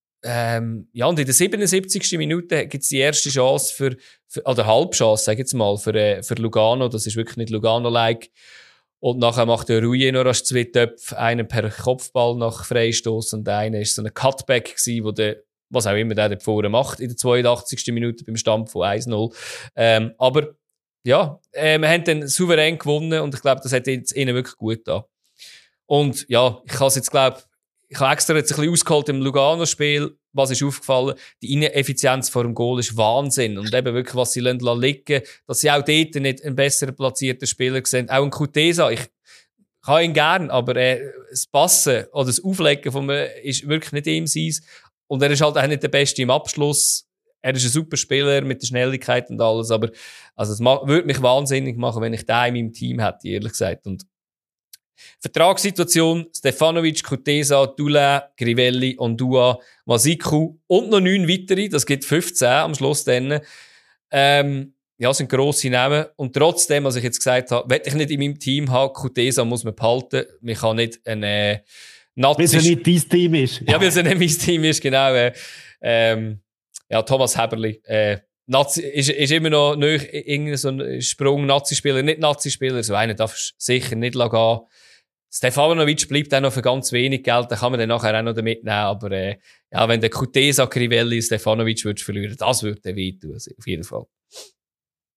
ähm, ja, und in der siebenundsiebzigsten Minute gibt es die erste Chance für, für oder Halbchance, sag ich jetzt mal, für, äh, für Lugano. Das ist wirklich nicht Lugano-like. Und nachher macht der Rui noch rasch zwei Töpfe, einen per Kopfball nach Freistoß und einer ist so ein Cutback gewesen, wo der, was auch immer der da vorne macht, in der zweiundachtzigsten Minute beim Stand von eins null. Ähm, aber, ja, äh, wir haben dann souverän gewonnen und ich glaube, das hat jetzt ihnen wirklich gut getan. Und ja, ich habe jetzt, glaube ich, habe extra jetzt ein bisschen ausgeholt im Lugano-Spiel. Was ist aufgefallen? Die Ineffizienz vor dem Goal ist Wahnsinn. Und eben wirklich, was sie liegen lassen, dass sie auch dort nicht einen besseren platzierten Spieler sehen. Auch ein Kutesa, ich kann ihn gern, aber äh, das Passen oder das Auflegen von mir ist wirklich nicht ihm sein. Und er ist halt auch nicht der Beste im Abschluss. Er ist ein super Spieler mit der Schnelligkeit und alles, aber also es ma- würde mich wahnsinnig machen, wenn ich den in meinem Team hätte, ehrlich gesagt. Und Vertragssituation: Stefanovic, Kutesa, Dula, Crivelli, Ondua, Masiku und noch neun weitere. Das gibt fünfzehn am Schluss dann. Ähm, ja, sind grosse Namen. Und trotzdem, was ich jetzt gesagt habe, will ich nicht in meinem Team haben. Kutesa muss man behalten. Man kann nicht eine Nazi... Weil es ja nicht dein Team ist. Ja, weil es ja nicht mein Team ist, genau. Äh, ähm, ja, Thomas Heberli. Äh, Nazi, ist, ist immer noch nicht irgendein so ein Sprung Nazi-Spieler, nicht Nazi-Spieler. So einen darf sicher nicht gehen. Stefanovic bleibt auch noch für ganz wenig Geld, den kann man dann nachher auch noch mitnehmen, aber äh, ja, wenn der Kutesa, Crivelli, Stefanovic würdest verlieren, das würde dann wehtun, auf jeden Fall.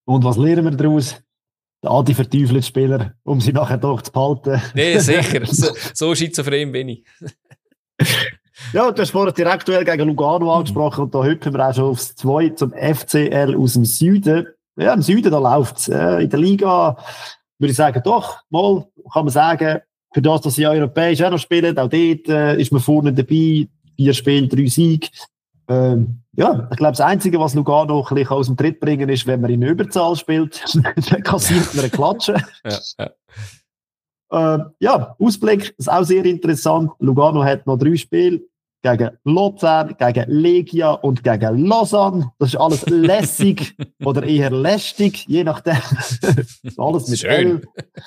Und was lernen wir daraus? Der Adi verteufelt Spieler, um sie nachher doch zu behalten. Nee, sicher. So, so schizophren bin ich. Ja, du hast vorhin direkt gegen Lugano angesprochen und da hüpfen wir auch schon aufs zwei zum F C L aus dem Süden. Ja, im Süden, da läuft's. In der Liga würde ich sagen, doch, mal kann man sagen, für das, dass sie europäisch auch noch spielen, auch dort äh, ist man vorne dabei, vier Spiele, drei Siege. Ähm, ja, ich glaube, das Einzige, was Lugano ein bisschen aus dem Tritt bringen ist, wenn man in Überzahl spielt, dann kassiert man eine Klatsche. Ja, ja. Äh, ja, Ausblick ist auch sehr interessant. Lugano hat noch drei Spiele gegen Luzern, gegen Legia und gegen Lausanne. Das ist alles lässig oder eher lästig, je nachdem. Alles mit Schön. L.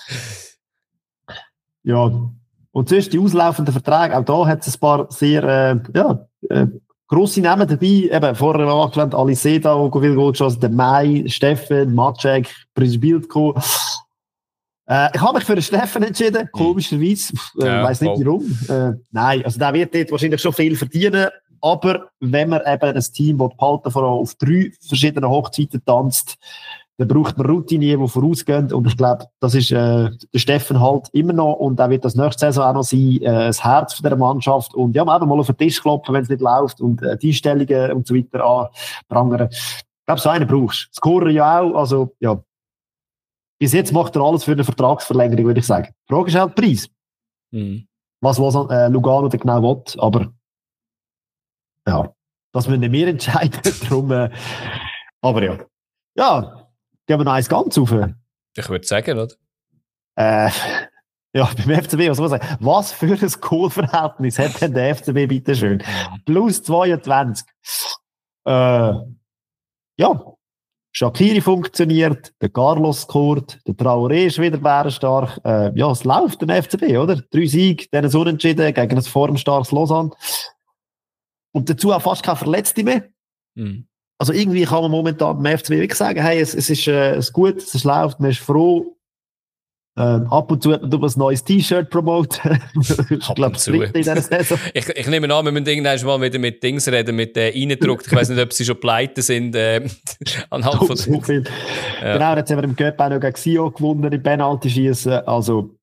Ja, und sonst die auslaufenden Verträge, auch da hat es ein paar sehr äh, ja, äh, grosse Namen dabei. Eben, vorher angewandt, Aliseda, Ogo Vilgo geschossen, der Mai, Steffen, Macek, Prisbiltko. Äh, ich habe mich für den Steffen entschieden, komischerweise. Ich äh, Ja, weiss nicht voll. warum. Äh, nein, also der wird dort wahrscheinlich schon viel verdienen. Aber wenn man eben ein Team behalten, vor allem auf drei verschiedenen Hochzeiten tanzt, dann braucht man Routinier, die vorausgehen. Und ich glaube, das ist äh, der Steffen halt immer noch. Und er wird das nächste Saison auch noch sein, äh, das Herz von dieser Mannschaft. Und ja, eben mal auf den Tisch klopfen, wenn es nicht läuft. Und äh, die Einstellungen und so weiter anprangern. Ich glaube, so einen brauchst du. Scorer ja auch. Also, ja. Bis jetzt macht er alles für eine Vertragsverlängerung, würde ich sagen. Die Frage ist halt der Preis. Mhm. Was, was äh, Lugano da genau will. Aber ja, das müssen wir entscheiden. Darum, äh, aber ja. Ja, gehen wir noch eins ganz auf. Ich würde sagen, oder? Äh, ja, beim F C B, was soll man sagen? Was für ein Goalverhältnis hat denn der F C B, bitteschön? Plus zweiundzwanzig. Äh, ja, Shaqiri funktioniert, der Carlos scored, der Traoré ist wieder bärenstark. Äh, ja, es läuft der F C B, oder? Drei Siege, dann ein Unentschieden gegen ein formstarkes Lausanne. Und dazu auch fast keine Verletzte mehr. Mhm. Also irgendwie kann man momentan beim F C B wirklich sagen, hey, es, es ist, äh, es ist gut, es läuft, man ist froh. Ähm, ab und zu hat man ein neues T-Shirt promoten. Ich Ab glaube, und das zu. dritte in dieser Saison. Ich, ich nehme an, wir müssen irgendwann mal wieder mit Dings reden, mit äh, Eindruck. Ich weiss nicht, ob sie schon pleite sind. Äh, anhand So, von so viel. Ja. Genau, jetzt haben wir im Cup auch noch gegen Sio gewonnen im Penalty-Schießen. Also,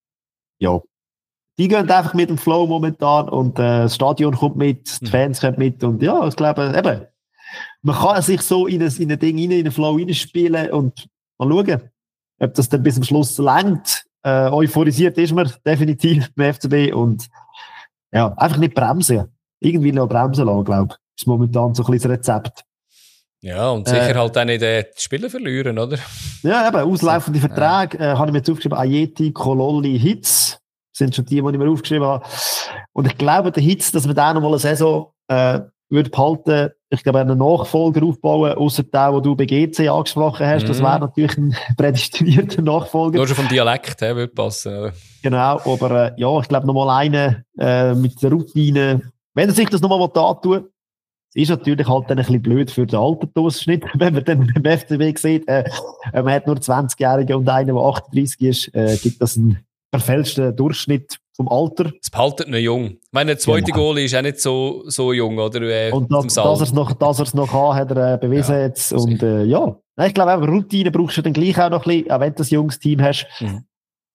ja. Die gehen einfach mit dem Flow momentan und äh, das Stadion kommt mit, die Fans kommen mit und ja, ich glaube, eben, man kann sich so in ein, in ein Ding rein, in einen Flow reinspielen und mal schauen, ob das dann bis zum Schluss langt. Äh, euphorisiert ist man definitiv beim F C B und ja, einfach nicht bremsen. Irgendwie noch bremsen lassen, glaube ich. Ist momentan so ein bisschen das Rezept. Ja, und sicher Äh, halt auch nicht äh, die Spieler verlieren, oder? Ja, eben, auslaufende Verträge, äh, habe ich mir jetzt aufgeschrieben, Ayeti, Kololli, Hitz, sind schon die, die ich mir aufgeschrieben habe. Und ich glaube, der Hitz, dass wir den noch mal eine Saison äh, würde behalten, ich glaube, einen Nachfolger aufbauen, außer der, den du bei G C angesprochen hast. Mhm. Das wäre natürlich ein prädestinierter Nachfolger. Nur schon vom Dialekt her würde passen. Oder? Genau, aber äh, ja, ich glaube, nochmal einen äh, mit der Routine. Wenn er sich das nochmal antun, es ist natürlich halt dann ein bisschen blöd für den Altersdurchschnitt, wenn man dann beim F C B sieht, äh, man hat nur zwanzigjährige und einen, der achtunddreißig ist, äh, gibt das einen verfälschten Durchschnitt vom Alter. Es behaltet ihn jung. Ich meine, der zweite Genau. Goalie ist auch nicht so, so jung, oder? Äh, Und vom das, Saal. dass er es noch, dass er es noch kann, hat er äh, bewiesen Ja, jetzt. Und äh, ja, Nein, ich glaube, Routine brauchst du dann gleich auch noch ein bisschen, auch wenn du ein junges Team hast. Mhm.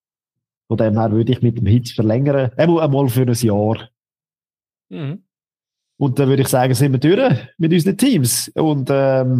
Von dem her würde ich mit dem Hitz verlängern. Einmal, einmal für ein Jahr. Mhm. Und dann würde ich sagen, sind wir durch mit unseren Teams. Und ähm,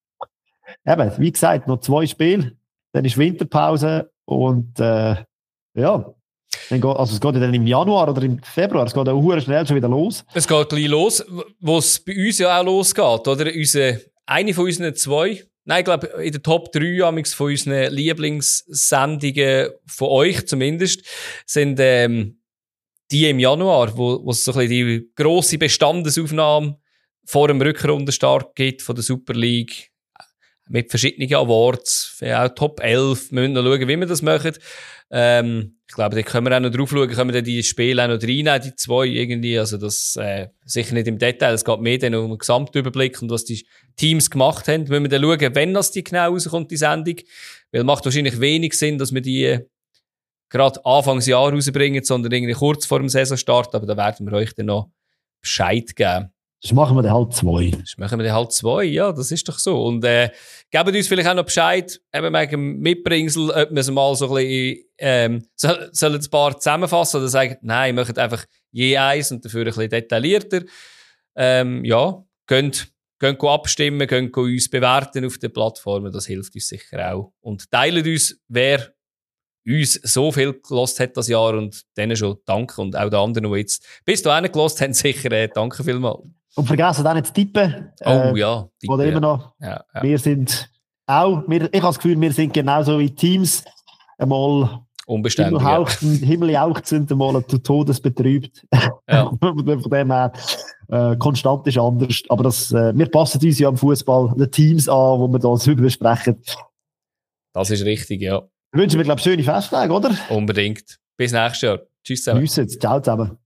eben, wie gesagt, noch zwei Spiele, dann ist Winterpause und äh, ja, dann geht, also es geht ja dann im Januar oder im Februar, es geht auch sehr schnell schon wieder los. Es geht gleich los, wo es bei uns ja auch losgeht, oder? Unsere, eine von unseren zwei, nein, ich glaube, in der Top drei amigs von unseren Lieblingssendungen, von euch zumindest, sind ähm, die im Januar, wo, wo es so ein bisschen die grosse Bestandesaufnahme vor dem Rückrundenstart gibt von der Super League. Mit verschiedenen Awards, auch Top elf. Wir müssen noch schauen, wie wir das machen. Ähm, ich glaube, da können wir auch noch drauf schauen, können wir dann die Spiele auch noch reinnehmen, die zwei irgendwie. Also das äh, sicher nicht im Detail, es geht mehr dann um den Gesamtüberblick und was die Teams gemacht haben. Müssen wir dann schauen, wenn das die genau rauskommt, die Sendung. Weil es macht wahrscheinlich wenig Sinn, dass wir die gerade Anfangsjahr rausbringen, sondern irgendwie kurz vor dem Saisonstart. Aber da werden wir euch dann noch Bescheid geben. Das machen wir dann halt zwei. Das machen wir dann halt zwei, ja, das ist doch so. Und äh, geben uns vielleicht auch noch Bescheid, eben wegen dem Mitbringsel, ob wir es mal so ein bisschen, ähm, soll, sollen ein paar zusammenfassen oder sagen, nein, machen einfach je eins und dafür ein bisschen detaillierter. Ähm, ja, könnt, könnt abstimmen, könnt uns bewerten auf den Plattformen, das hilft uns sicher auch. Und teilt uns, wer uns so viel gelost hat das Jahr und denen schon danke und auch den anderen, die jetzt bis dahin gelost haben, sicher äh, danke vielmals. Und vergessen auch nicht zu tippen. Oh äh, ja. Tippen, Oder immer ja. noch. Ja, ja. Wir sind auch, wir, ich habe das Gefühl, wir sind genauso wie Teams einmal Unbeständig. Himmeljauchzend, Himmeljauchzend einmal zu Todes betrübt. Ja. Von dem her, äh, konstant ist anders. Aber das, äh, wir passen uns ja am Fußball den Teams an, wo wir da darüber besprechen. Das ist richtig, ja. Wir wünschen mir, glaube ich, schöne Festtage, oder? Unbedingt. Bis nächstes Jahr. Tschüss zusammen. Tschüss, ciao zusammen.